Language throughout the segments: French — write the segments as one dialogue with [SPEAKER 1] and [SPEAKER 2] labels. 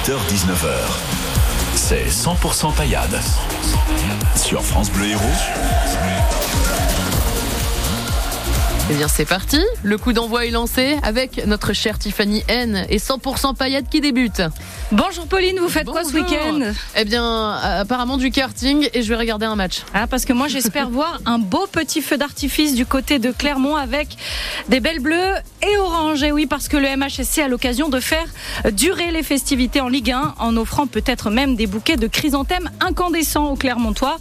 [SPEAKER 1] 18h-19h. C'est 100% paillade. Sur France Bleu Héros.
[SPEAKER 2] Eh bien c'est parti, le coup d'envoi est lancé avec notre chère Tiffany N et 100% paillade qui débute.
[SPEAKER 3] Bonjour Pauline, vous faites quoi ce week-end ?
[SPEAKER 2] Eh bien apparemment du karting et je vais regarder un match.
[SPEAKER 3] Ah, parce que moi j'espère voir un beau petit feu d'artifice du côté de Clermont avec des belles bleues et oranges. Et oui, parce que le MHSC a l'occasion de faire durer les festivités en Ligue 1 en offrant peut-être même des bouquets de chrysanthèmes incandescents aux Clermontois.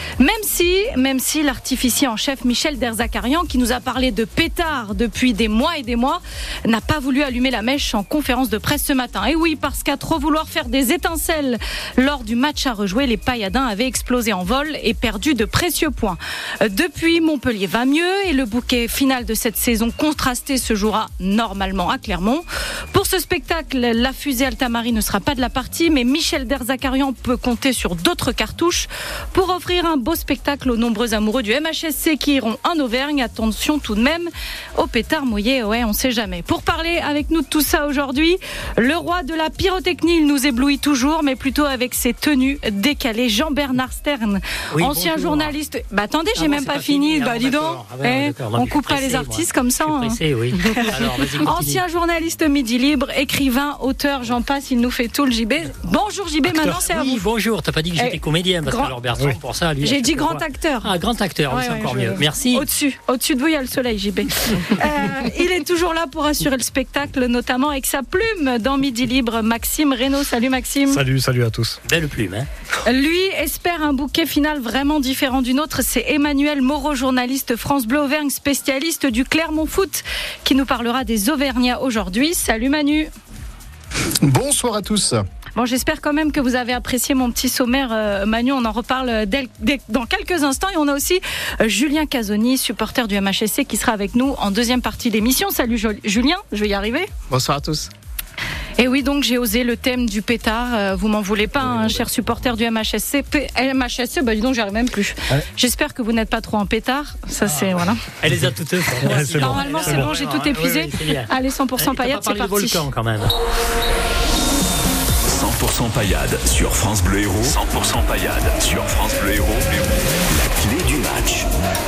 [SPEAKER 3] Même si l'artificier en chef Michel Derzakarian, qui nous a parlé de pétards depuis des mois et des mois, n'a pas voulu allumer la mèche en conférence de presse ce matin. Et oui, parce qu'à trop vouloir faire des étincelles lors du match à rejouer, les Pailladins avaient explosé en vol et perdu de précieux points. Depuis, Montpellier va mieux et le bouquet final de cette saison contrastée se jouera normalement à Clermont. Pour ce spectacle, la fusée Altamari ne sera pas de la partie, mais Michel Derzakarian peut compter sur d'autres cartouches pour offrir un beau spectacle aux nombreux amoureux du MHSC qui iront en Auvergne. Attention tout de même aux pétards mouillés, ouais, on sait jamais. Pour parler avec nous de tout ça aujourd'hui, le roi de la pyrotechnie, il nous éblouit toujours, mais plutôt avec ses tenues décalées. Jean-Bernard Stern, oui, ancien journaliste. Attendez, j'ai même pas fini. Dis donc, on coupera les artistes comme ça.
[SPEAKER 4] Pressé, oui. Alors,
[SPEAKER 3] ancien journaliste Midi Libre, écrivain, auteur, j'en passe, il nous fait tout le JB. Bonjour JB, maintenant c'est à vous.
[SPEAKER 4] Oui, bonjour, t'as pas dit que j'étais comédien, parce que alors Bertrand, pour ça, lui.
[SPEAKER 3] J'ai dit grand acteur.
[SPEAKER 4] Ah, grand acteur, c'est encore mieux. Merci.
[SPEAKER 3] Au-dessus de vous, il y a le soleil, JB. Il est toujours là pour assurer le spectacle, notamment avec sa plume dans Midi Libre. Maxime Reynaud, salut Maxime.
[SPEAKER 5] Salut à tous.
[SPEAKER 4] Belle plume, hein.
[SPEAKER 3] Lui espère un bouquet final vraiment différent du nôtre. C'est Emmanuel Moreau, journaliste France Bleu Auvergne, spécialiste du Clermont Foot, qui nous parlera des Auvergnats aujourd'hui. Salut Manu.
[SPEAKER 5] Bonsoir à tous.
[SPEAKER 3] Bon, j'espère quand même que vous avez apprécié mon petit sommaire, Manu. On en reparle dans quelques instants. Et on a aussi Julien Casoni, supporter du MHSC, qui sera avec nous en deuxième partie d'émission. Salut Julien, je vais y arriver.
[SPEAKER 5] Bonsoir à tous.
[SPEAKER 3] Et oui, donc j'ai osé le thème du pétard. Vous m'en voulez pas, cher supporter du MHSC. MHSC, dis donc, j'y arrive même plus. Ouais. J'espère que vous n'êtes pas trop en pétard. Ça, c'est voilà.
[SPEAKER 4] Elle les a toutes.
[SPEAKER 3] Normalement, c'est bon, j'ai tout épuisé. Oui, allez, 100% paillade, c'est parti.
[SPEAKER 4] Volcan, quand même.
[SPEAKER 1] 100% paillade sur France Bleu Héros. 100% paillade sur France Bleu Héros. La clé du match.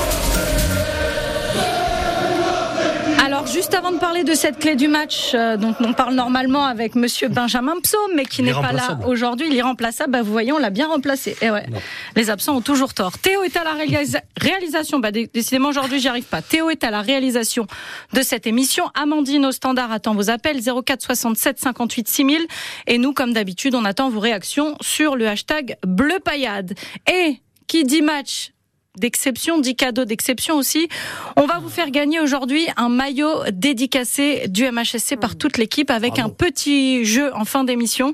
[SPEAKER 3] Alors, juste avant de parler de cette clé du match, dont on parle normalement avec monsieur Benjamin Psaume, mais qui n'est pas là aujourd'hui, il est remplaçable. Vous voyez, on l'a bien remplacé. Et ouais, les absents ont toujours tort. Théo est à la réalisation. Décidément, aujourd'hui, j'y arrive pas. Théo est à la réalisation de cette émission. Amandine au standard attend vos appels 04 67 58 6000. Et nous, comme d'habitude, on attend vos réactions sur le hashtag Bleu Paillade. Et qui dit match d'exception, 10 cadeaux d'exception aussi. On va vous faire gagner aujourd'hui un maillot dédicacé du MHSC par toute l'équipe avec un petit jeu en fin d'émission.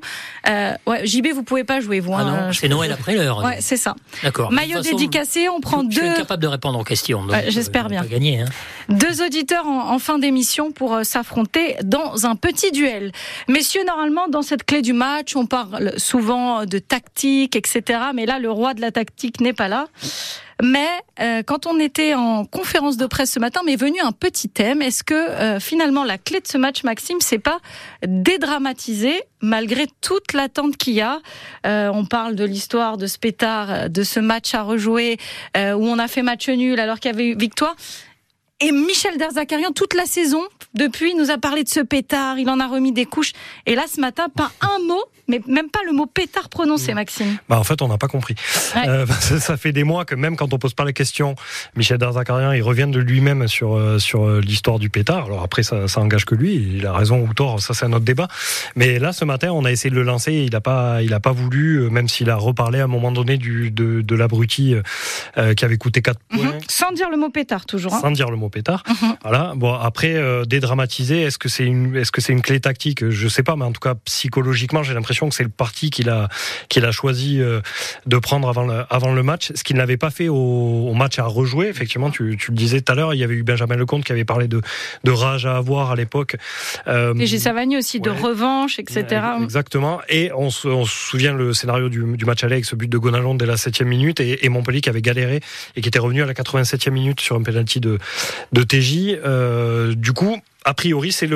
[SPEAKER 3] JB, vous pouvez pas jouer, vous.
[SPEAKER 4] Non, c'est Noël après l'heure.
[SPEAKER 3] Ouais, c'est ça.
[SPEAKER 4] D'accord.
[SPEAKER 3] Maillot dédicacé, on prend deux.
[SPEAKER 4] Je suis incapable de répondre aux questions. Donc
[SPEAKER 3] j'espère bien.
[SPEAKER 4] Gagner, hein.
[SPEAKER 3] Deux auditeurs en fin d'émission pour s'affronter dans un petit duel. Messieurs, normalement, dans cette clé du match, on parle souvent de tactique, etc. Mais là, le roi de la tactique n'est pas là. Mais quand on était en conférence de presse ce matin, m'est venu un petit thème. Est-ce que finalement la clé de ce match, Maxime, c'est pas dédramatiser malgré toute l'attente qu'il y a. On parle de l'histoire de ce pétard, de ce match à rejouer où on a fait match nul alors qu'il y avait eu victoire. Et Michel Derzakarian, toute la saison, depuis, nous a parlé de ce pétard, il en a remis des couches. Et là, ce matin, pas un mot, mais même pas le mot pétard prononcé, Maxime.
[SPEAKER 5] En fait, on n'a pas compris. Ouais. Ça fait des mois que même quand on pose pas la question, Michel Derzakarian, il revient de lui-même sur l'histoire du pétard. Alors après, ça engage que lui, il a raison ou tort, ça c'est un autre débat. Mais là, ce matin, on a essayé de le lancer, il a pas voulu, même s'il a reparlé à un moment donné de l'abruti qui avait coûté 4 points.
[SPEAKER 3] Sans dire le mot pétard, toujours. Sans
[SPEAKER 5] dire le mot pétard. Voilà. Bon, après, dédramatiser, est-ce que c'est une clé tactique? Je sais pas, mais en tout cas, psychologiquement, j'ai l'impression que c'est le parti qu'il a choisi de prendre avant le match, ce qu'il n'avait pas fait au match à rejouer. Effectivement, tu le disais tout à l'heure, il y avait eu Benjamin Lecomte qui avait parlé de rage à avoir à l'époque.
[SPEAKER 3] Et Gilles Savagny aussi, de revanche, etc.
[SPEAKER 5] Exactement. Et on se souvient le scénario du match aller avec ce but de Gonalon dès la 7e minute et Montpellier qui avait galéré et qui était revenu à la 87e minute sur un penalty TJ. Du coup, a priori, c'est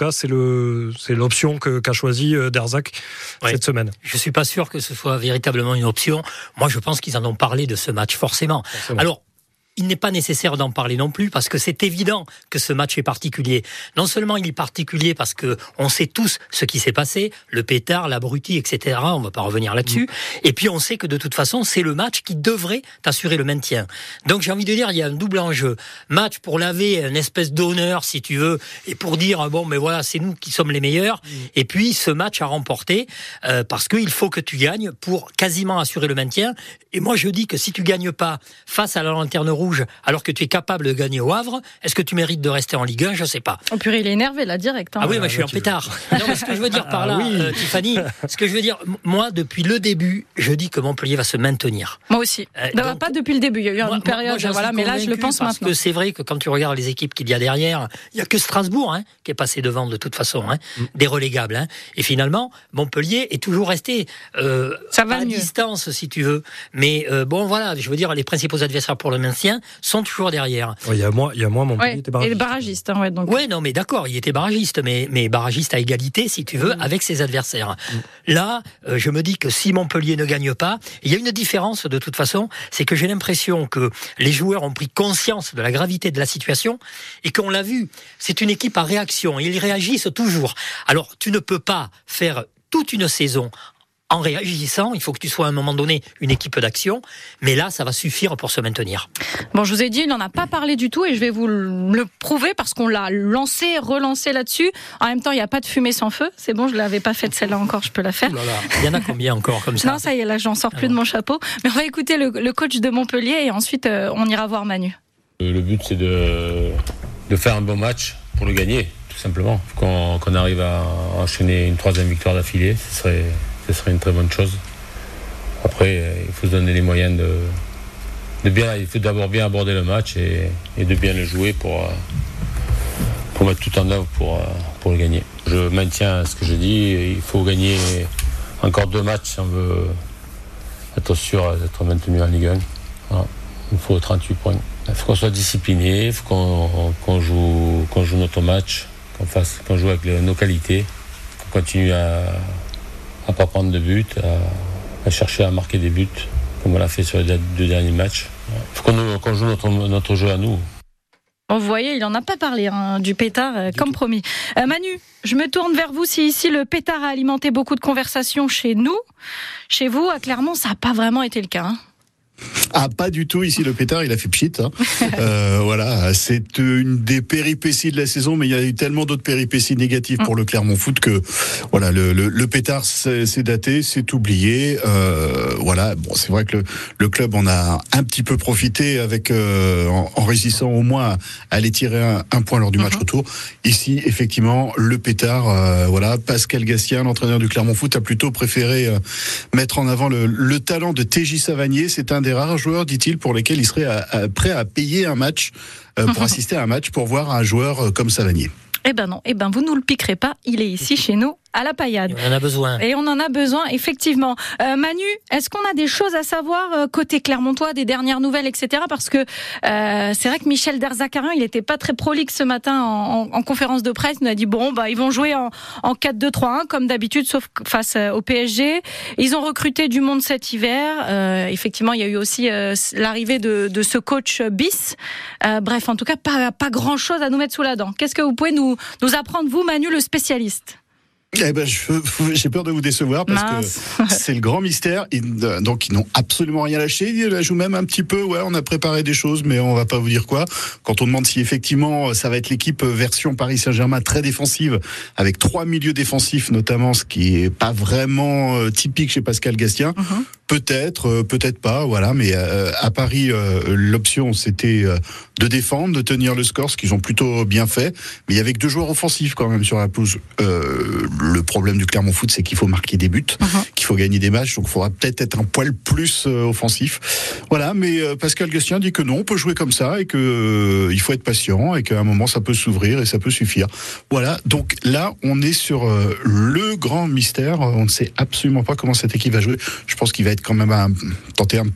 [SPEAKER 5] l'option qu'a choisi Derzac cette semaine.
[SPEAKER 4] Je suis pas sûr que ce soit véritablement une option. Moi, je pense qu'ils en ont parlé de ce match, forcément. Alors, il n'est pas nécessaire d'en parler non plus parce que c'est évident que ce match est particulier. Non seulement il est particulier parce que on sait tous ce qui s'est passé, le pétard, l'abruti, etc. On va pas revenir là-dessus. Et puis on sait que de toute façon, c'est le match qui devrait t'assurer le maintien. Donc j'ai envie de dire, il y a un double enjeu. Match pour laver une espèce d'honneur, si tu veux, et pour dire bon, mais voilà, c'est nous qui sommes les meilleurs. Et puis ce match à remporter parce qu'il faut que tu gagnes pour quasiment assurer le maintien. Et moi je dis que si tu gagnes pas face à la lanterne rouge, alors que tu es capable de gagner au Havre, est-ce que tu mérites de rester en Ligue 1 ? Je sais pas.
[SPEAKER 3] Oh purée, il est énervé là, direct.
[SPEAKER 4] Ah oui, moi je suis en pétard. Non, mais ce que je veux dire par là, Tiffany, ce que je veux dire, moi depuis le début, je dis que Montpellier va se maintenir.
[SPEAKER 3] Moi aussi. Donc, pas depuis le début, il y a eu une période, mais là je le pense
[SPEAKER 4] parce
[SPEAKER 3] maintenant.
[SPEAKER 4] Que c'est vrai que quand tu regardes les équipes qu'il y a derrière, il y a que Strasbourg qui est passé devant de toute façon, des relégables. Et finalement, Montpellier est toujours resté
[SPEAKER 3] ça va
[SPEAKER 4] à distance, si tu veux. Mais bon, voilà, je veux dire, les principaux adversaires pour le maintien sont toujours derrière.
[SPEAKER 5] Il y a moi, Montpellier était barragiste.
[SPEAKER 3] Et barragiste, donc.
[SPEAKER 4] Ouais, non, mais d'accord, il était barragiste, mais barragiste à égalité, si tu veux, avec ses adversaires. Là, je me dis que si Montpellier ne gagne pas, il y a une différence de toute façon, c'est que j'ai l'impression que les joueurs ont pris conscience de la gravité de la situation et qu'on l'a vu, c'est une équipe à réaction, ils réagissent toujours. Alors, tu ne peux pas faire toute une saison en réagissant, il faut que tu sois à un moment donné une équipe d'action, mais là, ça va suffire pour se maintenir.
[SPEAKER 3] Bon, je vous ai dit, il n'en a pas parlé du tout et je vais vous le prouver parce qu'on l'a lancé, relancé là-dessus. En même temps, il n'y a pas de fumée sans feu. C'est bon, je ne l'avais pas faite celle-là encore, je peux la faire.
[SPEAKER 4] Il y en a combien encore comme ça ?
[SPEAKER 3] Non, ça y est, là, j'en sors plus de mon chapeau. Mais on va écouter le coach de Montpellier et ensuite, on ira voir Manu.
[SPEAKER 6] Le but, c'est de faire un bon match pour le gagner, tout simplement. Qu'on arrive à enchaîner une 3e victoire d'affilée, ce serait une très bonne chose. Après, il faut se donner les moyens il faut d'abord bien aborder le match et de bien le jouer pour mettre tout en œuvre pour le gagner. Je maintiens ce que je dis, il faut gagner encore 2 matchs si on veut être sûr d'être maintenu en Ligue 1. Voilà. Il faut 38 points. Il faut qu'on soit discipliné, il faut qu'on joue notre match, qu'on joue avec nos qualités, qu'on continue à pas prendre de buts, à chercher à marquer des buts, comme on l'a fait sur les 2 derniers matchs. Il faut qu'on joue notre jeu à nous.
[SPEAKER 3] Vous voyez, il n'en a pas parlé du pétard, comme promis. Manu, je me tourne vers vous. Si ici le pétard a alimenté beaucoup de conversations chez nous, chez vous, à Clermont, ça n'a pas vraiment été le cas.
[SPEAKER 7] Ah, pas du tout. Ici, le pétard, il a fait pchit. Voilà, c'est une des péripéties de la saison, mais il y a eu tellement d'autres péripéties négatives pour le Clermont Foot que voilà, le pétard, c'est daté, c'est oublié. Voilà, bon, c'est vrai que le club en a un petit peu profité avec en réussissant au moins à aller tirer un point lors du match retour. Ici, effectivement, le pétard, voilà, Pascal Gastien, l'entraîneur du Clermont Foot, a plutôt préféré mettre en avant le talent de TJ Savanier. C'est un des rares joueurs, dit-il, pour lesquels il serait prêt à payer un match, pour assister à un match, pour voir un joueur comme Savanier.
[SPEAKER 3] Eh ben non, vous nous le piquerez pas, il est ici chez nous, à la Paillade.
[SPEAKER 4] On en a besoin.
[SPEAKER 3] Et on en a besoin, effectivement. Manu, est-ce qu'on a des choses à savoir côté clermontois, des dernières nouvelles, etc. Parce que c'est vrai que Michel Derzakarian, il était pas très prolixe ce matin en conférence de presse. Il nous a dit, ils vont jouer en 4-2-3-1, comme d'habitude, sauf face au PSG. Ils ont recruté du monde cet hiver. Effectivement, il y a eu aussi l'arrivée de ce coach bis. Bref, en tout cas, pas grand-chose à nous mettre sous la dent. Qu'est-ce que vous pouvez nous apprendre, vous, Manu, le spécialiste ?
[SPEAKER 7] Eh ben, j'ai peur de vous décevoir parce que c'est le grand mystère. Donc, ils n'ont absolument rien lâché. Ils la jouent même un petit peu. Ouais, on a préparé des choses, mais on va pas vous dire quoi. Quand on demande si effectivement ça va être l'équipe version Paris Saint-Germain très défensive, avec 3 milieux défensifs notamment, ce qui est pas vraiment typique chez Pascal Gastien. Peut-être, peut-être pas. Voilà, mais à Paris, l'option c'était de défendre, de tenir le score, ce qu'ils ont plutôt bien fait. Mais il y avait que 2 joueurs offensifs quand même sur la pelouse. Le problème du Clermont Foot, c'est qu'il faut marquer des buts, qu'il faut gagner des matchs, donc il faudra peut-être être un poil plus offensif. Voilà, mais Pascal Gastien dit que non, on peut jouer comme ça et que il faut être patient et qu'à un moment ça peut s'ouvrir et ça peut suffire. Voilà, donc là on est sur le grand mystère. On ne sait absolument pas comment cette équipe va jouer. Je pense qu'il va être quand même tenter un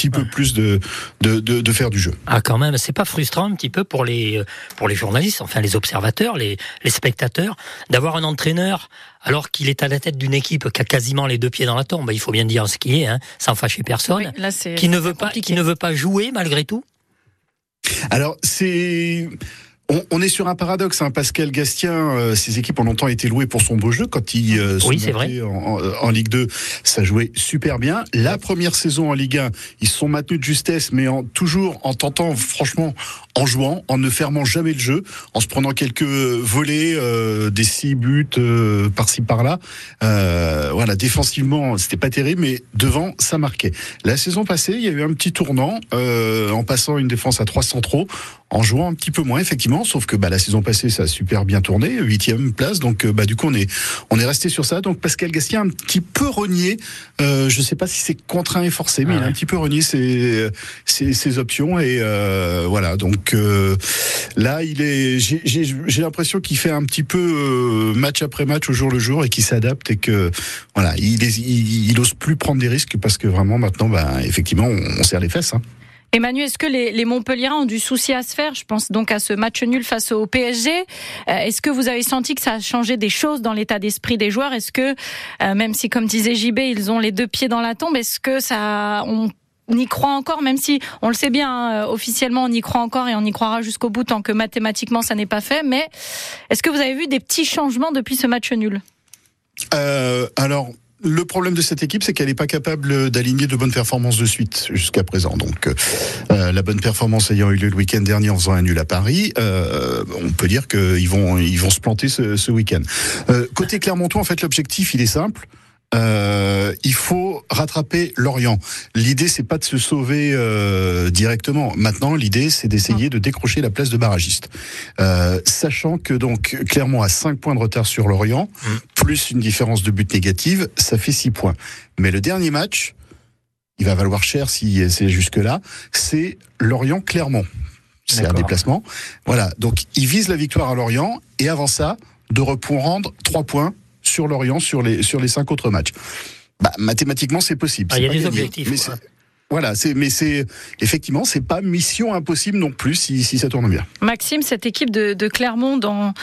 [SPEAKER 7] petit peu plus de faire du jeu.
[SPEAKER 4] Ah, quand même, c'est pas frustrant un petit peu pour les journalistes, enfin les observateurs, les spectateurs, d'avoir un entraîneur alors qu'il est à la tête d'une équipe qui a quasiment les deux pieds dans la tombe, il faut bien dire ce qui est, sans fâcher personne,
[SPEAKER 3] oui, là,
[SPEAKER 4] qui ne veut pas jouer malgré tout.
[SPEAKER 7] Alors on est sur un paradoxe. Pascal Gastien, ses équipes ont longtemps été louées pour son beau jeu. Quand ils sont montés en Ligue 2, ça jouait super bien. La première saison en Ligue 1, ils se sont maintenus de justesse, mais toujours en tentant, franchement, en jouant, en ne fermant jamais le jeu, en se prenant quelques volets, des 6 buts par-ci par-là. Voilà, défensivement, c'était pas terrible, mais devant, ça marquait. La saison passée, il y a eu un petit tournant, en passant une défense à 3 centraux, en jouant un petit peu moins, effectivement, sauf que la saison passée, ça a super bien tourné, 8e place, donc du coup, on est resté sur ça. Donc Pascal Gastien a un petit peu renié, je sais pas si c'est contraint et forcé, mais il a un petit peu renié ses options, et voilà, donc là, j'ai l'impression qu'il fait un petit peu match après match, au jour le jour, et qu'il s'adapte, et que voilà, il ose plus prendre des risques, parce que vraiment, maintenant, effectivement, on serre les fesses,
[SPEAKER 3] Et Manu, est-ce que les Montpelliérains ont du souci à se faire? Je pense donc à ce match nul face au PSG. Est-ce que vous avez senti que ça a changé des choses dans l'état d'esprit des joueurs? Est-ce que, même si, comme disait JB, ils ont les deux pieds dans la tombe, est-ce que on y croit encore, même si on le sait bien, officiellement on y croit encore et on y croira jusqu'au bout tant que mathématiquement ça n'est pas fait, mais est-ce que vous avez vu des petits changements depuis ce match nul?
[SPEAKER 7] Alors, le problème de cette équipe, c'est qu'elle n'est pas capable d'aligner de bonnes performances de suite jusqu'à présent. Donc, la bonne performance ayant eu lieu le week-end dernier en faisant un nul à Paris, on peut dire qu'ils vont se planter ce week-end. Côté Clermontois, en fait, l'objectif, il est simple. Il faut rattraper Lorient. L'idée, c'est pas de se sauver directement. Maintenant, l'idée, c'est d'essayer de décrocher la place de barragiste. Sachant que donc Clermont a 5 points de retard sur Lorient, plus une différence de but négative, ça fait 6 points. Mais le dernier match, il va valoir cher si c'est jusque-là, c'est Lorient-Clermont. C'est un déplacement. Voilà. Donc, ils visent la victoire à Lorient, et avant ça, de reprendre 3 points sur Lorient sur les 5 autres matchs. Mathématiquement, c'est possible.
[SPEAKER 4] Il y a des objectifs.
[SPEAKER 7] Mais c'est effectivement, c'est pas mission impossible non plus si ça tourne bien.
[SPEAKER 3] Maxime, cette équipe de Clermont,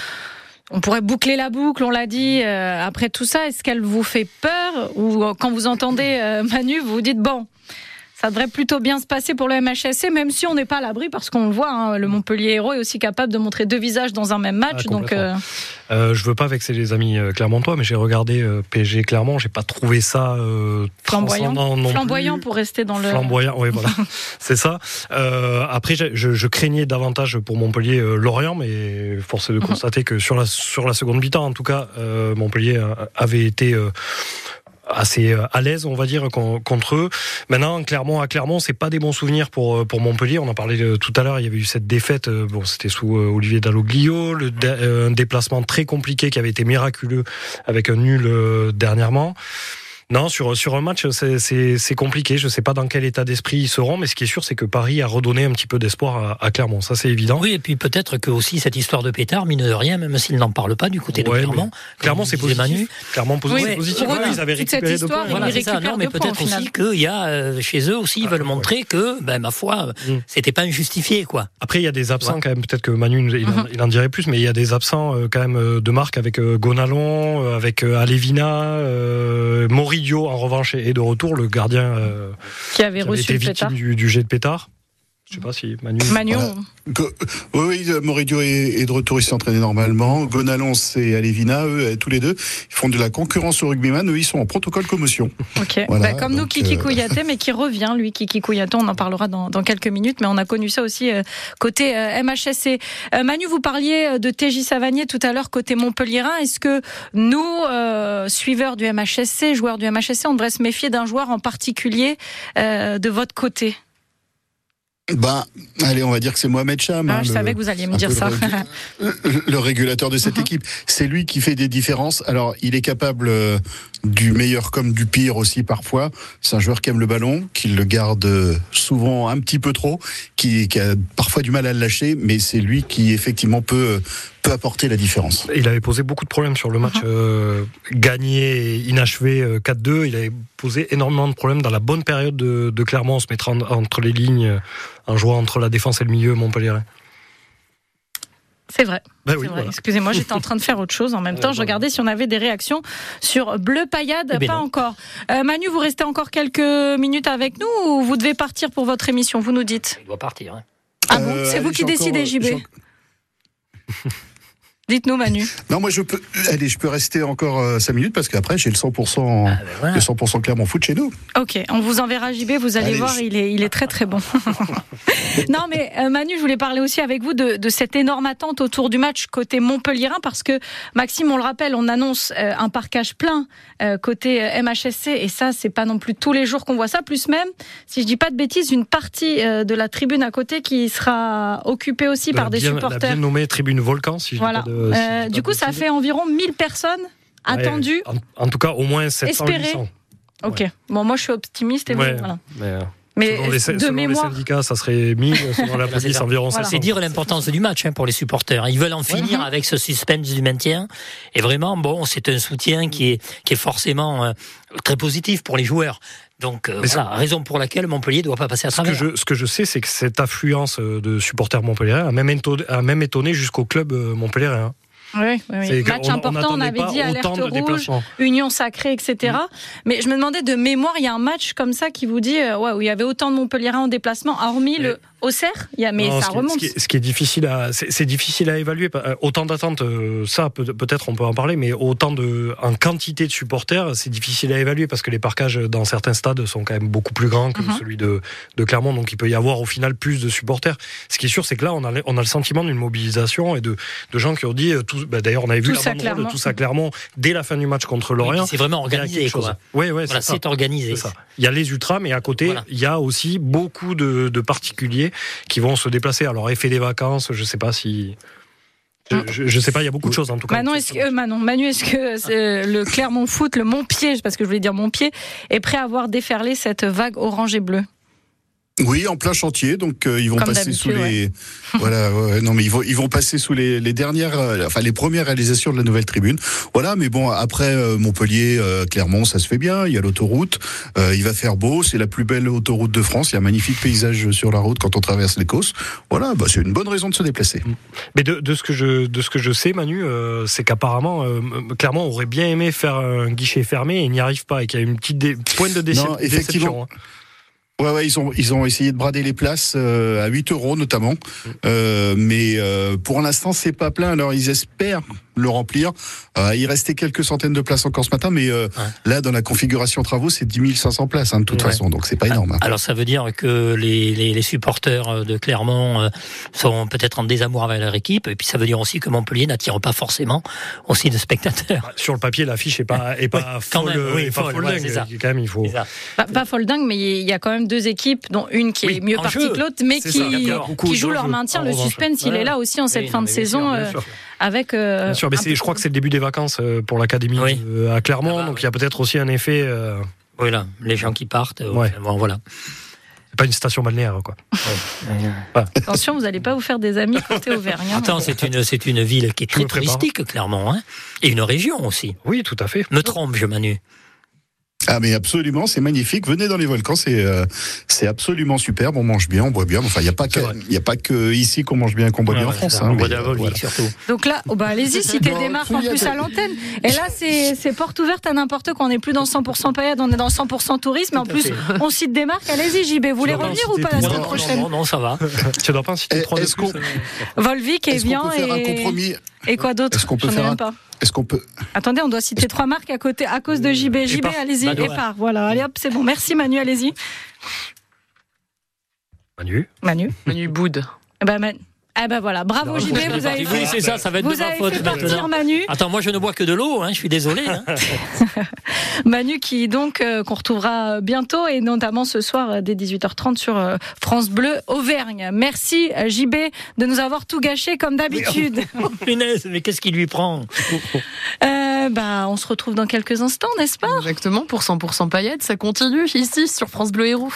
[SPEAKER 3] on pourrait boucler la boucle, on l'a dit, après tout ça, est-ce qu'elle vous fait peur? Ou quand vous entendez Manu, vous vous dites bon, ça devrait plutôt bien se passer pour le MHSC, même si on n'est pas à l'abri, parce qu'on le voit, le Montpellier Hérault est aussi capable de montrer 2 visages dans un même match. Donc,
[SPEAKER 5] je veux pas vexer les amis clermontois, mais j'ai regardé PSG Clermont, j'ai pas trouvé ça
[SPEAKER 3] flamboyant pour rester dans le...
[SPEAKER 5] Flamboyant, oui, voilà, c'est ça. Après, je craignais davantage pour Montpellier Lorient, mais force est de constater que sur la seconde mi-temps, en tout cas, Montpellier avait été... assez à l'aise, on va dire, contre eux. Maintenant, Clermont à Clermont, c'est pas des bons souvenirs pour Montpellier. On en parlait tout à l'heure, il y avait eu cette défaite, c'était sous Olivier Dalloglio, un déplacement très compliqué qui avait été miraculeux avec un nul dernièrement. Non, sur un match, c'est compliqué. Je sais pas dans quel état d'esprit ils seront, mais ce qui est sûr, c'est que Paris a redonné un petit peu d'espoir à Clermont. Ça, c'est évident.
[SPEAKER 4] Oui, et puis peut-être que aussi cette histoire de pétard, mine de rien, même s'ils n'en parlent pas du côté de Clermont.
[SPEAKER 5] Clermont, c'est positif. Clermont, positif. Ils avaient récupéré 2 points.
[SPEAKER 4] Voilà, c'est ça. Non, mais peut-être aussi qu'il y a, chez eux aussi, ils veulent montrer que, ma foi, c'était pas injustifié, quoi.
[SPEAKER 5] Après, il y a des absents quand même. Peut-être que Manu, il en dirait plus, mais il y a des absents quand même de marque avec Gonalon, avec Alevina, Moridio, en revanche, est de retour, le gardien
[SPEAKER 3] qui avait reçu
[SPEAKER 5] été victime du jet de pétard. Je sais pas si Manu.
[SPEAKER 7] Voilà. Oui, Moridio est de retour, il s'est entraîné normalement. Gonalons et Alevina, eux, tous les deux, ils font de la concurrence au rugbyman. Eux, ils sont en protocole commotion.
[SPEAKER 3] Ok. Voilà, comme donc, nous, Kiki Kouyaté, mais qui revient, lui, Kiki Kouyaté, on en parlera dans quelques minutes, mais on a connu ça aussi côté MHSC. Manu, vous parliez de TJ Savanier tout à l'heure côté Montpelliérain. Est-ce que nous, suiveurs du MHSC, joueurs du MHSC, on devrait se méfier d'un joueur en particulier de votre côté?
[SPEAKER 7] Allez, on va dire que c'est Mohamed Cham.
[SPEAKER 3] Je savais que vous alliez me dire ça.
[SPEAKER 7] Le régulateur de cette équipe. C'est lui qui fait des différences. Alors, il est capable du meilleur comme du pire aussi parfois. C'est un joueur qui aime le ballon, qui le garde souvent un petit peu trop, qui a parfois du mal à le lâcher, mais c'est lui qui effectivement peut apporter la différence.
[SPEAKER 5] Il avait posé beaucoup de problèmes sur le match gagné et inachevé 4-2. Il avait posé énormément de problèmes dans la bonne période de Clermont, en se mettant entre les lignes, en jouant entre la défense et le milieu montpelliérain.
[SPEAKER 3] C'est vrai.
[SPEAKER 5] Ben
[SPEAKER 3] c'est
[SPEAKER 5] oui,
[SPEAKER 3] vrai.
[SPEAKER 5] voilà.
[SPEAKER 3] Excusez-moi, j'étais en train de faire autre chose en même temps. Je regardais si on avait des réactions sur Bleu Payade. Pas
[SPEAKER 4] non.
[SPEAKER 3] encore. Manu, vous restez encore quelques minutes avec nous ou vous devez partir pour votre émission? Vous nous dites.
[SPEAKER 4] Il doit partir. Hein.
[SPEAKER 3] Ah bon, c'est vous qui décidez, JB. Dites-nous, Manu.
[SPEAKER 7] Non, moi je peux rester encore 5 minutes parce qu'après j'ai le 100%,
[SPEAKER 4] voilà.
[SPEAKER 7] le 100% Clermont Foot chez nous.
[SPEAKER 3] Ok, on vous enverra JB, vous allez voir, il est très très bon. Non mais Manu, je voulais parler aussi avec vous de cette énorme attente autour du match côté montpelliérain parce que Maxime, on le rappelle, on annonce un parquage plein côté MHSC et ça c'est pas non plus tous les jours qu'on voit ça, plus même, si je dis pas de bêtises, une partie de la tribune à côté qui sera occupée aussi par des supporters.
[SPEAKER 5] La bien nommée tribune Volcan, si je
[SPEAKER 3] voilà.
[SPEAKER 5] dis pas de...
[SPEAKER 3] Du coup, ça fait environ 1000 personnes attendues.
[SPEAKER 5] En tout cas, au moins 700,
[SPEAKER 3] espérées.
[SPEAKER 5] 800.
[SPEAKER 3] Ok. Bon, moi, je suis optimiste. Et
[SPEAKER 5] Ouais,
[SPEAKER 3] voilà.
[SPEAKER 5] Mais
[SPEAKER 3] Mais
[SPEAKER 5] selon les syndicats, ça serait 1000, selon la police, environ 700.
[SPEAKER 4] C'est dire l'importance du match pour les supporters. Ils veulent en finir avec ce suspense du maintien. Et vraiment, bon, c'est un soutien qui est forcément très positif pour les joueurs. Donc, voilà, raison pour laquelle Montpellier ne doit pas passer à travers.
[SPEAKER 5] Ce que je sais, c'est que cette affluence de supporters montpelliérains a même étonné jusqu'au club montpelliérain.
[SPEAKER 3] Oui. Match important, on avait dit alerte rouge, union sacrée, etc. Mais je me demandais de mémoire, il y a un match comme ça qui vous dit où il y avait autant de Montpelliérains en déplacement, hormis le Auxerre. Ça remonte.
[SPEAKER 5] Ce qui est difficile c'est difficile à évaluer. Autant d'attentes, ça peut-être on peut en parler, mais autant en quantité de supporters, c'est difficile à évaluer parce que les parcages dans certains stades sont quand même beaucoup plus grands que celui de Clermont, donc il peut y avoir au final plus de supporters. Ce qui est sûr, c'est que là on a le sentiment d'une mobilisation et de gens qui ont dit d'ailleurs, on avait vu la banderole de tous à Clermont dès la fin du match contre Lorient.
[SPEAKER 4] C'est vraiment organisé, quoi.
[SPEAKER 5] Oui,
[SPEAKER 4] voilà, c'est organisé.
[SPEAKER 5] C'est ça. Il y a les ultras, mais à côté, il y a aussi beaucoup de particuliers qui vont se déplacer. Alors, effet des vacances, je sais pas si... Je sais pas, il y a beaucoup de choses en tout cas.
[SPEAKER 3] Manu, est-ce que le Clermont Foot, le Montpied, parce que je voulais dire Montpied, est prêt à voir déferler cette vague orange et bleue?
[SPEAKER 7] Oui, en plein chantier, donc ils vont
[SPEAKER 3] comme
[SPEAKER 7] passer sous les voilà, non mais ils vont passer sous les dernières les premières réalisations de la nouvelle tribune. Voilà, mais bon, après Montpellier, Clermont, ça se fait bien, il y a l'autoroute, il va faire beau, c'est la plus belle autoroute de France, il y a un magnifique paysage sur la route quand on traverse l'Écosse. Voilà, c'est une bonne raison de se déplacer.
[SPEAKER 5] Mais de ce que je sais, Manu, c'est qu'apparemment Clermont aurait bien aimé faire un guichet fermé et il n'y arrive pas et qu'il y a une petite pointe de déception.
[SPEAKER 7] Ouais, ils ont essayé de brader les places à 8 € notamment, mais pour l'instant c'est pas plein. Alors ils espèrent le remplir. Il restait quelques centaines de places encore ce matin, mais là dans la configuration travaux c'est 10 500 places de toute façon, donc c'est pas énorme.
[SPEAKER 4] Alors ça veut dire que les supporters de Clermont sont peut-être en désamour avec leur équipe, et puis ça veut dire aussi que Montpellier n'attire pas forcément aussi de spectateurs.
[SPEAKER 5] Sur le papier, l'affiche est pas folle,
[SPEAKER 4] c'est ça.
[SPEAKER 5] Quand même, il faut.
[SPEAKER 3] Pas folle dingue, mais il y a quand même deux équipes, dont une qui est mieux partie que l'autre, mais qui joue leur maintien. Le suspense, il est là aussi en cette fin de saison. Avec
[SPEAKER 5] bien sûr, mais je crois que c'est le début des vacances pour l'académie à Clermont, donc il y a peut-être aussi un effet.
[SPEAKER 4] Voilà, les gens qui partent. Voilà.
[SPEAKER 5] C'est pas une station balnéaire, quoi.
[SPEAKER 3] Attention, vous n'allez pas vous faire des amis côté Auvergne.
[SPEAKER 4] Attends, c'est une ville qui est très touristique, Clermont, et une région aussi.
[SPEAKER 5] Oui, tout à fait.
[SPEAKER 4] Me trompe-je, Manu?
[SPEAKER 7] Ah mais absolument, c'est magnifique. Venez dans les volcans, c'est absolument superbe. On mange bien, on boit bien. Enfin, il y a pas que ici qu'on mange bien, qu'on boit bien en France.
[SPEAKER 4] On boit de la Volvic surtout.
[SPEAKER 3] Donc là, allez-y, citez des marques en plus à l'antenne. Et là, c'est porte ouverte à n'importe quoi. On n'est plus dans 100% paillade, on est dans 100% tourisme. En plus, on cite des marques. Allez-y, JB. Vous voulez revenir ou pas la semaine prochaine?
[SPEAKER 4] Non, ça va.
[SPEAKER 5] Tu dois pas en citer 3 de plus.
[SPEAKER 3] Volvic, Evian et quoi d'autre?
[SPEAKER 7] Est-ce qu'on peut faire
[SPEAKER 3] pas.
[SPEAKER 7] Est-ce qu'on peut...
[SPEAKER 3] Attendez, on doit citer 3 marques à côté, à cause de JB. JB, allez-y, Épar. Voilà, allez hop, c'est bon. Merci Manu, allez-y.
[SPEAKER 2] Manu Boud.
[SPEAKER 3] Voilà, bravo JB, vous avez fait.
[SPEAKER 4] Oui, c'est ça va être de ma faute
[SPEAKER 3] partir Manu.
[SPEAKER 4] Attends, moi je ne bois que de l'eau, je suis désolé.
[SPEAKER 3] Manu qui donc qu'on retrouvera bientôt et notamment ce soir dès 18h30 sur France Bleu Auvergne. Merci JB de nous avoir tout gâché comme d'habitude.
[SPEAKER 4] Punaise, mais qu'est-ce qui lui prend?
[SPEAKER 3] On se retrouve dans quelques instants, n'est-ce pas ?
[SPEAKER 2] Exactement, pour 100% paillettes, ça continue ici sur France Bleu Héros.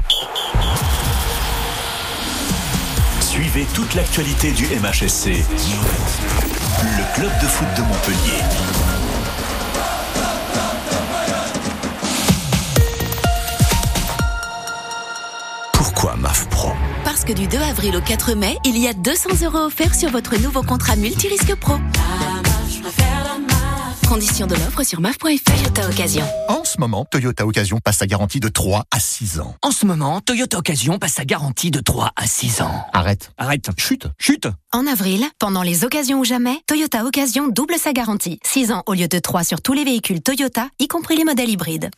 [SPEAKER 1] Suivez toute l'actualité du MHSC. Le club de foot de Montpellier. Pourquoi MAF Pro ?
[SPEAKER 8] Parce que du 2 avril au 4 mai, il y a 200 € offerts sur votre nouveau contrat multirisque pro. Conditions de l'offre sur maf.fr. Toyota Occasion.
[SPEAKER 9] En ce moment, Toyota Occasion passe sa garantie de 3 à 6 ans.
[SPEAKER 10] En ce moment, Toyota Occasion passe sa garantie de 3 à 6 ans.
[SPEAKER 9] Arrête.
[SPEAKER 10] Chute.
[SPEAKER 8] En avril, pendant les occasions ou jamais, Toyota Occasion double sa garantie. 6 ans au lieu de 3 sur tous les véhicules Toyota, y compris les modèles hybrides.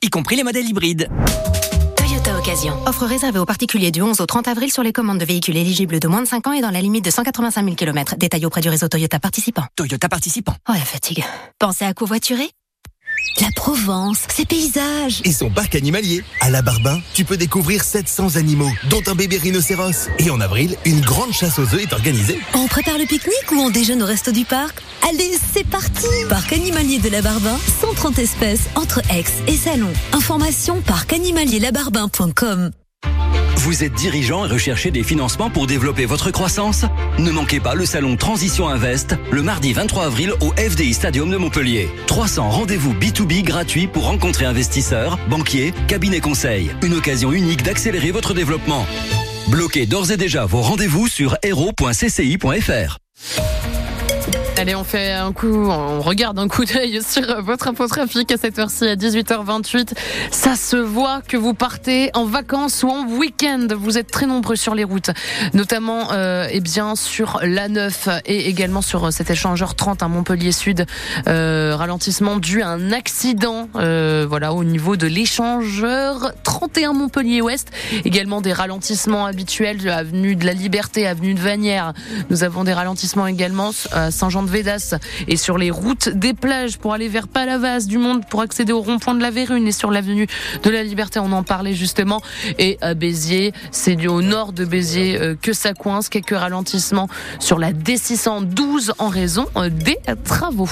[SPEAKER 8] Toyota Occasion. Offre réservée aux particuliers du 11 au 30 avril sur les commandes de véhicules éligibles de moins de 5 ans et dans la limite de 185 000 km. Détails auprès du réseau Toyota participant. Oh la fatigue. Pensez à covoiturer ? La Provence, ses paysages.
[SPEAKER 11] Et son parc animalier. À La Barbin, tu peux découvrir 700 animaux, dont un bébé rhinocéros. Et en avril, une grande chasse aux œufs est organisée.
[SPEAKER 8] On prépare le pique-nique ou on déjeune au resto du parc ? Allez, c'est parti ! Parc animalier de La Barbin, 130 espèces entre Aix et Salon. Information parcanimalier-labarbin.com.
[SPEAKER 12] Vous êtes dirigeant et recherchez des financements pour développer votre croissance ? Ne manquez pas le salon Transition Invest le mardi 23 avril au FDI Stadium de Montpellier. 300 rendez-vous B2B gratuits pour rencontrer investisseurs, banquiers, cabinets conseils. Une occasion unique d'accélérer votre développement. Bloquez d'ores et déjà vos rendez-vous sur hero.cci.fr.
[SPEAKER 2] Allez, on regarde un coup d'œil sur votre infotrafic à cette heure-ci, à 18h28. Ça se voit que vous partez en vacances ou en week-end. Vous êtes très nombreux sur les routes, notamment sur l'A9 et également sur cet échangeur 30 à Montpellier Sud. Ralentissement dû à un accident au niveau de l'échangeur 31 Montpellier Ouest. Également des ralentissements habituels, avenue de la Liberté, avenue de Vanière. Nous avons des ralentissements également à Saint-Jean-de-Védas et sur les routes des plages pour aller vers Palavas du Monde pour accéder au rond-point de la Vérune et sur l'avenue de la Liberté, on en parlait justement. Et à Béziers, c'est au nord de Béziers que ça coince, quelques ralentissements sur la D612 en raison des travaux.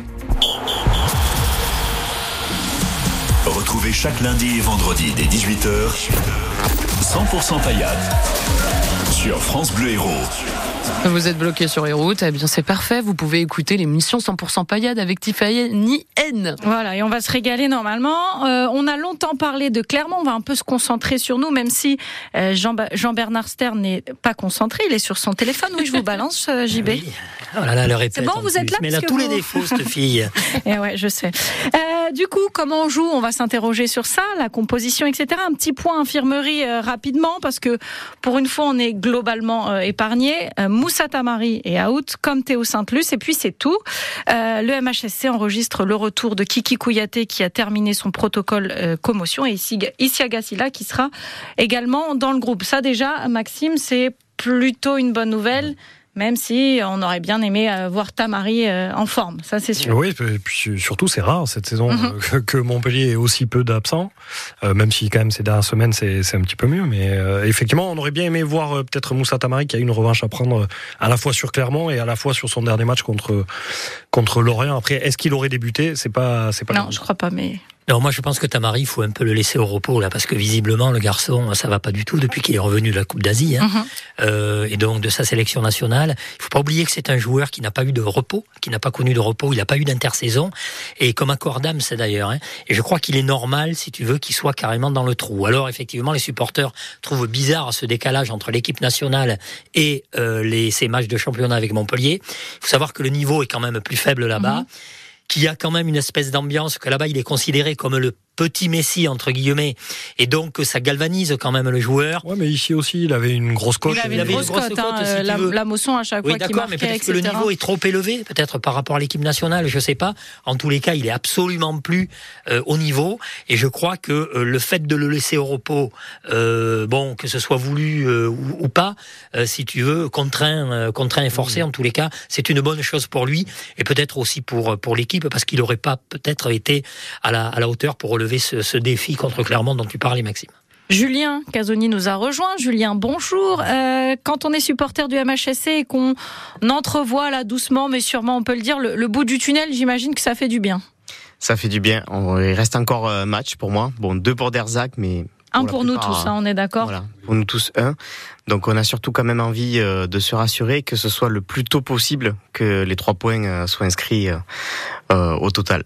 [SPEAKER 1] Retrouvez chaque lundi et vendredi dès 18h 100% paillade sur France Bleu Héros.
[SPEAKER 2] Vous êtes bloqué sur les routes, eh bien c'est parfait, vous pouvez écouter l'émission 100% paillade avec Tiffany N.
[SPEAKER 3] Voilà, et on va se régaler normalement. On a longtemps parlé de Clermont, on va un peu se concentrer sur nous, même si Jean-Bernard Stern n'est pas concentré, il est sur son téléphone. Oui, je vous balance, JB.
[SPEAKER 4] Oui. Oh là là, le répète.
[SPEAKER 3] C'est bon, vous êtes là?
[SPEAKER 4] Mais elle a tous les défauts, cette fille.
[SPEAKER 3] Et ouais, je sais. Du coup, comment on joue? On va s'interroger sur ça, la composition, etc. Un petit point infirmerie rapidement, parce que pour une fois, on est globalement épargné. Moussa Tamari est out, comme Théo Sainte-Luce, et puis c'est tout. Le MHSC enregistre le retour de Kiki Kouyaté, qui a terminé son protocole commotion, et Isiaga Silla, qui sera également dans le groupe. Ça déjà, Maxime, c'est plutôt une bonne nouvelle. Même si on aurait bien aimé voir Tamari en forme, ça c'est sûr.
[SPEAKER 5] Oui, et puis surtout c'est rare cette saison que Montpellier ait aussi peu d'absents, même si quand même ces dernières semaines c'est un petit peu mieux, mais effectivement on aurait bien aimé voir peut-être Moussa Tamari qui a une revanche à prendre à la fois sur Clermont et à la fois sur son dernier match contre Lorient. Après, est-ce qu'il aurait débuté? C'est pas
[SPEAKER 3] non, je crois pas, mais...
[SPEAKER 4] Non, moi je pense que Tamari, il faut un peu le laisser au repos là, parce que visiblement le garçon, ça va pas du tout depuis qu'il est revenu de la Coupe d'Asie, et donc de sa sélection nationale. Il faut pas oublier que c'est un joueur qui n'a pas eu de repos, qui n'a pas connu de repos, il n'a pas eu d'intersaison, et comme à Cordam, c'est d'ailleurs. Et je crois qu'il est normal, si tu veux, qu'il soit carrément dans le trou. Alors effectivement, les supporters trouvent bizarre ce décalage entre l'équipe nationale et ces matchs de championnat avec Montpellier. Il faut savoir que le niveau est quand même plus faible là-bas. Qu'il y a quand même une espèce d'ambiance, que là-bas il est considéré comme le petit Messi entre guillemets, et donc ça galvanise quand même le joueur.
[SPEAKER 5] Ouais, mais ici aussi il avait une grosse cote.
[SPEAKER 3] Il avait une grosse cote, la motion à chaque fois qu'il marquait,
[SPEAKER 4] mais peut-être
[SPEAKER 3] etc.
[SPEAKER 4] que le niveau est trop élevé, peut-être par rapport à l'équipe nationale, je sais pas. En tous les cas, il est absolument plus au niveau, et je crois que le fait de le laisser au repos, que ce soit voulu ou pas, si tu veux, contraint et forcé, en tous les cas, c'est une bonne chose pour lui, et peut-être aussi pour l'équipe, parce qu'il aurait pas peut-être été à la hauteur pour relever ce défi contre Clermont dont tu parlais, Maxime.
[SPEAKER 3] Julien Casoni nous a rejoint. Julien, bonjour. Quand on est supporter du MHSC et qu'on entrevoit là doucement, mais sûrement on peut le dire, le bout du tunnel, j'imagine que ça fait du bien.
[SPEAKER 13] Ça fait du bien. Il reste encore un match pour moi. Bon, 2 pour Derzac, mais...
[SPEAKER 3] Un pour nous tous, on est d'accord.
[SPEAKER 13] Voilà, pour nous tous, 1. Donc on a surtout quand même envie de se rassurer que ce soit le plus tôt possible que les 3 points soient inscrits au total.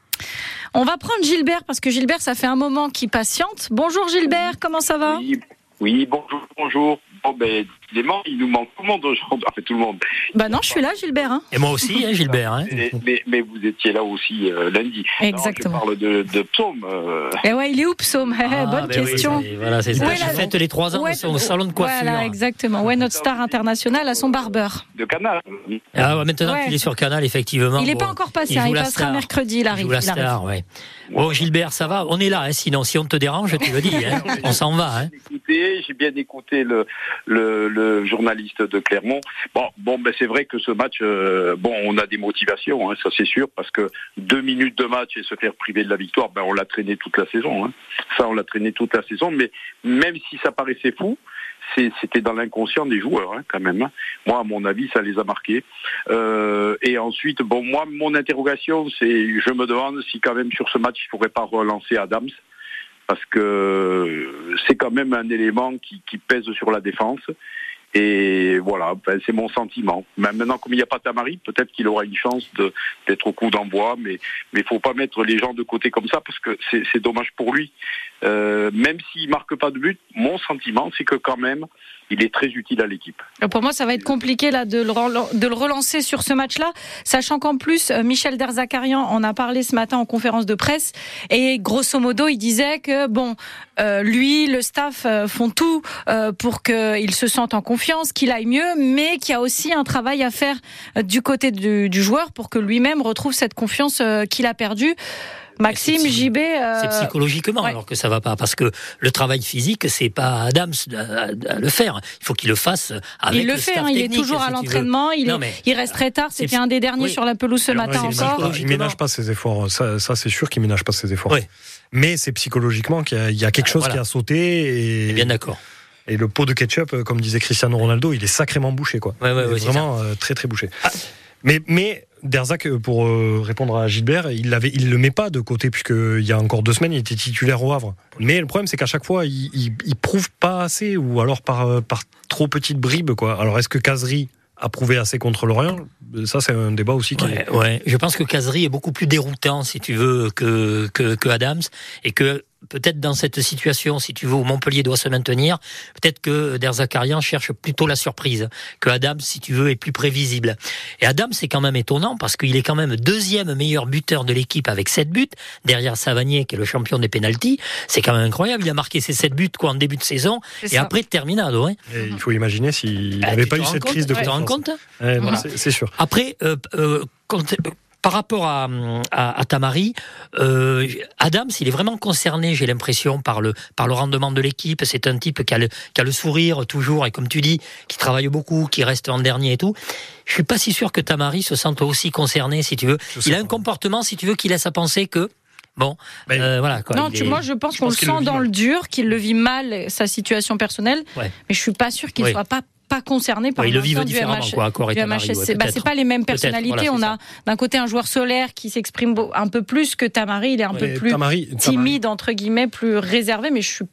[SPEAKER 3] On va prendre Gilbert, parce que Gilbert, ça fait un moment qu'il patiente. Bonjour Gilbert, comment ça va ?
[SPEAKER 14] Oui, bonjour. Bon, évidemment, il nous manque tout le monde aujourd'hui. Enfin, tout le monde.
[SPEAKER 3] Non, je suis là, Gilbert. Hein.
[SPEAKER 4] Et moi aussi, Gilbert.
[SPEAKER 14] Mais vous étiez là aussi lundi.
[SPEAKER 3] Exactement.
[SPEAKER 14] Non, je parle de Psaume.
[SPEAKER 3] Et ouais, il est où Psaume ? Bonne question.
[SPEAKER 4] Oui, voilà, c'est ça. Je fête les 3 ans au salon de coiffure.
[SPEAKER 3] Voilà, exactement. Ouais, notre star internationale a son barbeur.
[SPEAKER 14] De Canal.
[SPEAKER 4] Maintenant qu'il est sur Canal, effectivement.
[SPEAKER 3] Il n'est pas encore passé, il passera mercredi, il arrive.
[SPEAKER 4] Il joue la star, ouais. Bon, Gilbert, ça va ? On est là, sinon, si on te dérange, tu le dis, on s'en va.
[SPEAKER 14] J'ai bien écouté le journaliste de Clermont. Bon, c'est vrai que ce match, on a des motivations, ça c'est sûr, parce que 2 minutes de match et se faire priver de la victoire, on l'a traîné toute la saison. Ça, on l'a traîné toute la saison, mais même si ça paraissait fou, c'était dans l'inconscient des joueurs, quand même. Moi, à mon avis, ça les a marqués. Et ensuite, moi, mon interrogation, je me demande si quand même sur ce match, il ne faudrait pas relancer Adams, parce que c'est quand même un élément qui pèse sur la défense. Et voilà, c'est mon sentiment. Maintenant, comme il n'y a pas Tamari, peut-être qu'il aura une chance d'être au coup d'envoi, mais il ne faut pas mettre les gens de côté comme ça, parce que c'est dommage pour lui. Même s'il ne marque pas de but, mon sentiment, c'est que quand même, il est très utile à l'équipe.
[SPEAKER 3] Pour moi, ça va être compliqué là, de le relancer sur ce match-là, sachant qu'en plus, Michel Derzakarian en a parlé ce matin en conférence de presse, et grosso modo, il disait que lui, le staff font tout pour qu'il se sente en confiance, qu'il aille mieux, mais qu'il y a aussi un travail à faire du côté du joueur pour que lui-même retrouve cette confiance qu'il a perdue. Maxime, JB...
[SPEAKER 4] C'est psychologiquement alors que ça va pas, parce que le travail physique, c'est pas Adams à le faire. Il faut qu'il le fasse avec le staff technique.
[SPEAKER 3] Il est toujours à l'entraînement, il reste très tard, c'était un des derniers sur la pelouse ce matin encore.
[SPEAKER 5] Il ménage pas ses efforts, ça c'est sûr qu'il ménage pas ses efforts. Oui. Mais c'est psychologiquement qu'il y a quelque chose qui a sauté.
[SPEAKER 4] Bien d'accord.
[SPEAKER 5] Et le pot de ketchup, comme disait Cristiano Ronaldo, il est sacrément bouché, quoi.
[SPEAKER 4] Ouais,
[SPEAKER 5] vraiment très très bouché. Mais Derzac, pour répondre à Gilbert, il le met pas de côté, puisqu'il y a encore 2 semaines, il était titulaire au Havre. Mais le problème, c'est qu'à chaque fois, il prouve pas assez, ou alors par trop petites bribes, quoi. Alors, est-ce que Kazri a prouvé assez contre Lorient ? Ça, c'est un débat aussi.
[SPEAKER 4] Je pense que Kazri est beaucoup plus déroutant, si tu veux, que Adams, et que peut-être dans cette situation, si tu veux, où Montpellier doit se maintenir, peut-être que Derzakarian cherche plutôt la surprise, que Adams, si tu veux, est plus prévisible. Et Adams, c'est quand même étonnant, parce qu'il est quand même 2e meilleur buteur de l'équipe avec 7 buts, derrière Savanier, qui est le champion des pénaltys. C'est quand même incroyable, il a marqué ses 7 buts en début de saison, et après terminado.
[SPEAKER 5] Et il faut imaginer s'il n'avait pas eu cette crise de confiance.
[SPEAKER 4] Tu te rends compte ?
[SPEAKER 5] C'est sûr.
[SPEAKER 4] Après, par rapport à Tamari, Adams, il est vraiment concerné, j'ai l'impression, par le rendement de l'équipe. C'est un type qui a le sourire toujours, et comme tu dis, qui travaille beaucoup, qui reste en dernier et tout. Je suis pas si sûr que Tamari se sente aussi concerné, si tu veux. Il a un comportement, si tu veux, qui laisse à penser que voilà, quoi.
[SPEAKER 3] Non, moi je pense qu'on le sent dans le dur, qu'il le vit mal, sa situation personnelle, mais je suis pas sûr qu'il soit pas concerné par
[SPEAKER 4] ils le vivent différemment,
[SPEAKER 3] du MHSC. C'est pas les mêmes personnalités. On a d'un côté un joueur solaire qui s'exprime un peu plus que Tamari. Il est un peu plus timide, entre guillemets, plus réservé, mais je suis...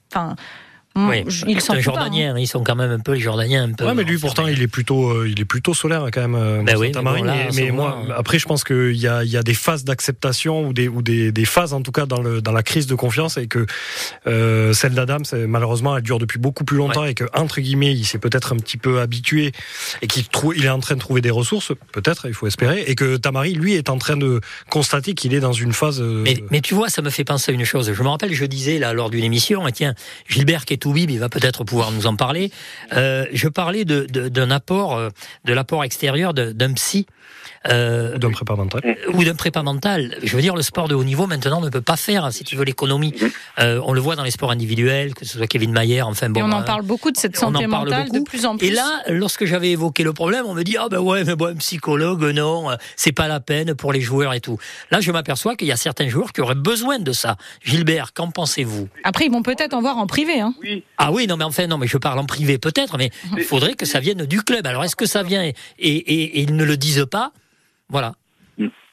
[SPEAKER 4] ils sont Jordaniens, ils sont quand même un peu les Jordaniens un peu.
[SPEAKER 5] Mais lui pourtant il est plutôt solaire quand même. Tamari, mais moi après je pense qu'il y a des phases d'acceptation ou des phases en tout cas dans la crise de confiance, et que celle d'Adam malheureusement elle dure depuis beaucoup plus longtemps, et que entre guillemets il s'est peut-être un petit peu habitué, et il est en train de trouver des ressources, peut-être, il faut espérer, et que Tamari lui est en train de constater qu'il est dans une phase.
[SPEAKER 4] Mais tu vois, ça me fait penser à une chose. Je me rappelle, je disais là lors d'une émission, Gilbert qui est Toubib, il va peut-être pouvoir nous en parler. Je parlais d'un apport, de l'apport extérieur d'un psy.
[SPEAKER 5] Ou d'un prépa mental.
[SPEAKER 4] Ou d'un prépa mental. Je veux dire, le sport de haut niveau maintenant ne peut pas faire, si tu veux, l'économie. On le voit dans les sports individuels, que ce soit Kevin Mayer, enfin bon.
[SPEAKER 3] Et on en parle beaucoup de cette santé mentale de plus en plus.
[SPEAKER 4] Et là, lorsque j'avais évoqué le problème, on me dit un psychologue, non, c'est pas la peine pour les joueurs et tout. Là, je m'aperçois qu'il y a certains joueurs qui auraient besoin de ça. Gilbert, qu'en pensez-vous ?
[SPEAKER 3] Après, ils vont peut-être en voir en privé, hein.
[SPEAKER 14] Oui.
[SPEAKER 4] Ah oui, non, mais je parle en privé peut-être, mais il faudrait que ça vienne du club. Alors, est-ce que ça vient et ils ne le disent pas ? Voilà.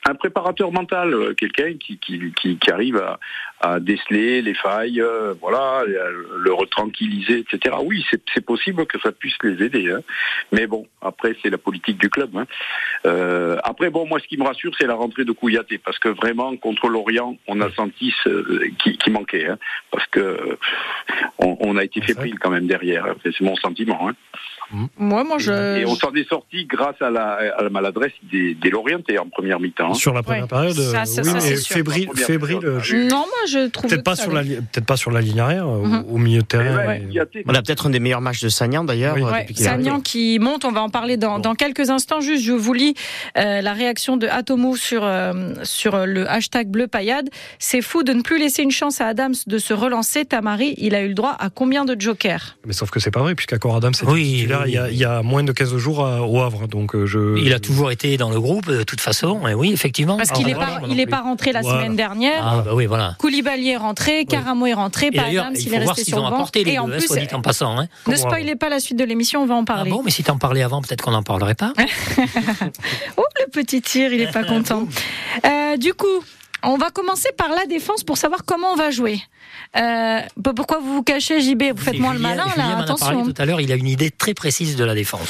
[SPEAKER 14] Un préparateur mental, quelqu'un qui arrive à déceler les failles, le retranquilliser, etc. Oui, c'est possible que ça puisse les aider. Hein. Mais bon, après, c'est la politique du club. Hein. Après, moi, ce qui me rassure, c'est la rentrée de Kouyaté, parce que vraiment, contre Lorient, on a senti qui manquait. Hein, parce que on a été fébrile quand même derrière. Hein. C'est mon sentiment. Hein. Et on s'en est sorti grâce à la maladresse des Lorientais en première mi-temps. Hein.
[SPEAKER 5] Sur la première période, mais fébrile.
[SPEAKER 3] Non, moi je trouve
[SPEAKER 5] peut-être pas sur la ligne arrière, au milieu de terrain.
[SPEAKER 13] On a peut-être un des meilleurs matchs de Sagnan d'ailleurs.
[SPEAKER 3] Sagnan qui monte, on va en parler dans quelques instants. Juste, je vous lis la réaction de Atomo sur le hashtag bleu paillade. C'est fou de ne plus laisser une chance à Adams de se relancer. Tamari, il a eu le droit à combien de jokers?
[SPEAKER 5] Mais sauf que c'est pas vrai, puisqu'Accor Adams était titulaire il y a moins de 15 jours au Havre. Donc
[SPEAKER 4] il a toujours été dans le groupe, de toute façon. Et oui, effectivement.
[SPEAKER 3] Parce qu'il n'est pas rentré la semaine dernière.
[SPEAKER 4] Ah, bah oui, voilà.
[SPEAKER 3] Koulibaly est rentré, Caramo est rentré, pas Adams, il est resté sur le banc.
[SPEAKER 4] Et en plus, soit dit en passant. Hein.
[SPEAKER 3] Ne spoilez pas la suite de l'émission, on va en parler.
[SPEAKER 4] Ah bon, mais si t'en parlais avant, peut-être qu'on n'en parlerait pas.
[SPEAKER 3] Oh, le petit tir, il est pas content. Du coup, on va commencer par la défense pour savoir comment on va jouer. Pourquoi vous vous cachez, JB? Vous faites moins le malin, là,
[SPEAKER 4] Julien
[SPEAKER 3] attention.
[SPEAKER 4] M'en a parlé tout à l'heure, il a une idée très précise de la défense.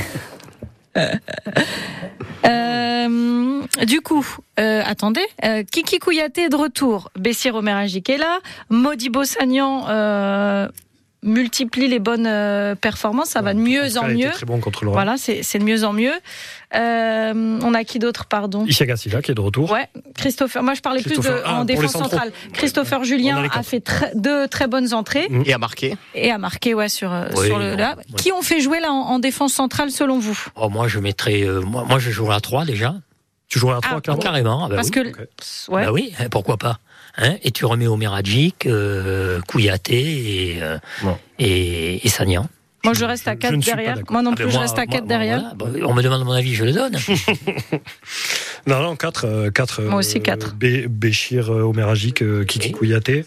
[SPEAKER 3] Du coup, attendez, Kiki Kouyaté est de retour, Bessir Omeragi est là, Modibo Sagnan multiplie les bonnes performances, ça va de mieux en mieux.
[SPEAKER 5] Très bon contre Lorient.
[SPEAKER 3] Voilà, c'est de mieux en mieux. On a qui d'autre, pardon?
[SPEAKER 5] Isiaga Silla qui est de retour.
[SPEAKER 3] Ouais, Christopher. Moi, je parlais plus en défense centrale. Christopher Julien a fait deux très bonnes entrées.
[SPEAKER 13] Et a marqué.
[SPEAKER 3] Sur le là. Qui ont fait jouer là en défense centrale selon vous?
[SPEAKER 4] Moi, je mettrais. Moi, je jouerais à 3 déjà.
[SPEAKER 5] Tu jouerais à 3 clairement.
[SPEAKER 4] Carrément.
[SPEAKER 3] Parce que.
[SPEAKER 4] Bah oui, pourquoi pas. Hein, et tu remets Omeragi, Kouyaté et Sagnan.
[SPEAKER 3] Moi, je reste à 4 derrière. Moi non plus, je reste à 4 derrière.
[SPEAKER 4] On me demande mon avis, je le donne.
[SPEAKER 5] Non, 4.
[SPEAKER 3] Moi aussi 4.
[SPEAKER 5] Béchir, Omeragi, Kiki Kouyaté.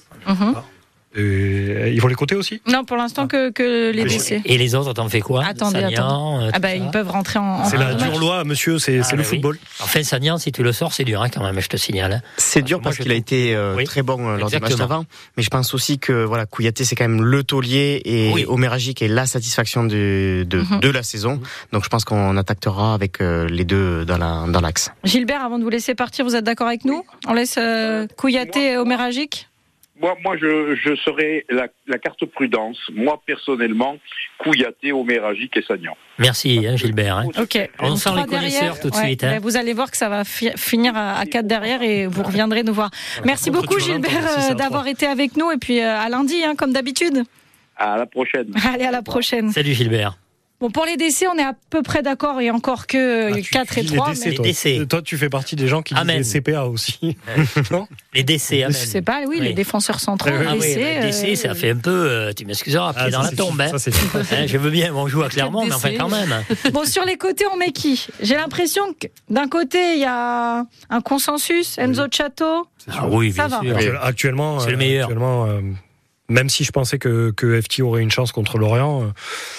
[SPEAKER 5] Et ils vont les côtés aussi?
[SPEAKER 3] Non, pour l'instant que les décès.
[SPEAKER 4] Et les autres, t'en fais quoi?
[SPEAKER 3] Attendez. Ils peuvent rentrer en
[SPEAKER 5] c'est la dure loi, monsieur, c'est le football.
[SPEAKER 4] Enfin, Sagnan, si tu le sors, c'est dur quand même, je te signale.
[SPEAKER 13] C'est dur parce qu'il a été très bon lors des matchs d'avant. Mais je pense aussi que Kouyaté, c'est quand même le taulier et Omeragi qui est la satisfaction de la saison. Donc je pense qu'on attaquera avec les deux dans l'axe.
[SPEAKER 3] Gilbert, avant de vous laisser partir, vous êtes d'accord avec nous? On laisse Kouyaté et Omeragi?
[SPEAKER 14] Moi, je serais la carte prudence. Moi, personnellement, Kouyaté, Omeragi et Sagnan.
[SPEAKER 4] Merci, Gilbert.
[SPEAKER 3] Ok.
[SPEAKER 4] On sent les connaisseurs tout de suite.
[SPEAKER 3] Vous allez voir que ça va finir à 4 derrière et vous reviendrez nous voir. Merci beaucoup, Gilbert, d'avoir été avec nous. Et puis à lundi, comme d'habitude.
[SPEAKER 14] À la prochaine.
[SPEAKER 3] Allez, à la prochaine.
[SPEAKER 4] Salut, Gilbert.
[SPEAKER 3] Bon, pour les décès, on est à peu près d'accord, et encore que 4 et 3.
[SPEAKER 5] Les décès, toi, tu fais partie des gens qui disent les CPA aussi. Non,
[SPEAKER 4] les décès, amen.
[SPEAKER 3] Je sais pas, les défenseurs centraux,
[SPEAKER 4] les décès, ça fait un peu, tu m'excuseras, pied dans la tombe. Je veux bien, on joue à Clermont, mais enfin quand même.
[SPEAKER 3] Bon, sur les côtés, on met qui? J'ai l'impression que d'un côté, il y a un consensus, Enzo Chato.
[SPEAKER 4] Oui,
[SPEAKER 3] ça
[SPEAKER 4] bien
[SPEAKER 3] va.
[SPEAKER 4] sûr.
[SPEAKER 5] Actuellement,
[SPEAKER 4] c'est le meilleur.
[SPEAKER 5] Même si je pensais que FT aurait une chance contre Lorient.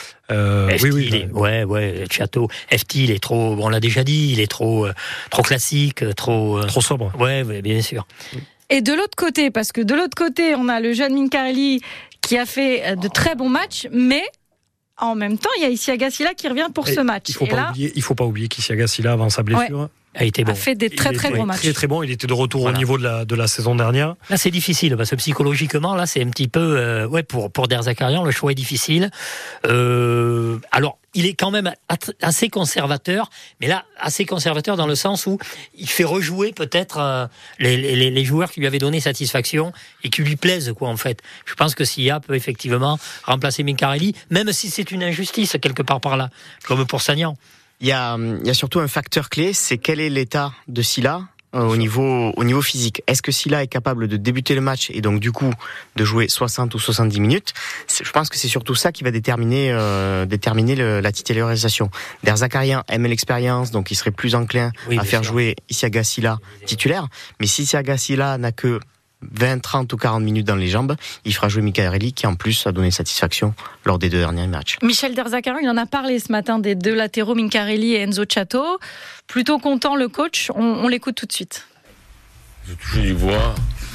[SPEAKER 4] Chateau. FT, il est trop, on l'a déjà dit, il est trop classique, trop
[SPEAKER 5] sobre.
[SPEAKER 4] Ouais, bien sûr.
[SPEAKER 3] Et de l'autre côté, parce que de l'autre côté, on a le jeune Mincarelli qui a fait de très bons matchs, mais en même temps, il y a Isiaga Silla qui revient pour ce match.
[SPEAKER 5] Il faut pas oublier qu'Isiaga Silla, avant sa blessure,
[SPEAKER 3] a fait des très gros matchs.
[SPEAKER 5] Très bon, il était de retour au niveau de la saison dernière.
[SPEAKER 4] Là, c'est difficile parce que psychologiquement, là, c'est un petit peu pour Der Zakarian, le choix est difficile. Alors, il est quand même assez conservateur, mais là, assez conservateur dans le sens où il fait rejouer peut-être les joueurs qui lui avaient donné satisfaction et qui lui plaisent, en fait. Je pense que Sia peut effectivement remplacer Mincarelli, même si c'est une injustice quelque part par là, comme pour Sagnan.
[SPEAKER 13] Il y a surtout un facteur clé, c'est quel est l'état de Silla au niveau physique. Est-ce que Silla est capable de débuter le match et donc du coup de jouer 60 ou 70 minutes? Je pense que c'est surtout ça qui va déterminer la titularisation. Der Zakarian aime l'expérience, donc il serait plus enclin à faire jouer Isiaga Silla titulaire. Mais si Isiaga Silla n'a que 20, 30 ou 40 minutes dans les jambes, il fera jouer Miccarelli qui en plus a donné satisfaction lors des 2 derniers matchs.
[SPEAKER 3] Michel Derzakarian, il en a parlé ce matin des 2 latéraux, Miccarelli et Enzo Chato. Plutôt content le coach, on l'écoute tout de suite.
[SPEAKER 6] J'ai touché du bois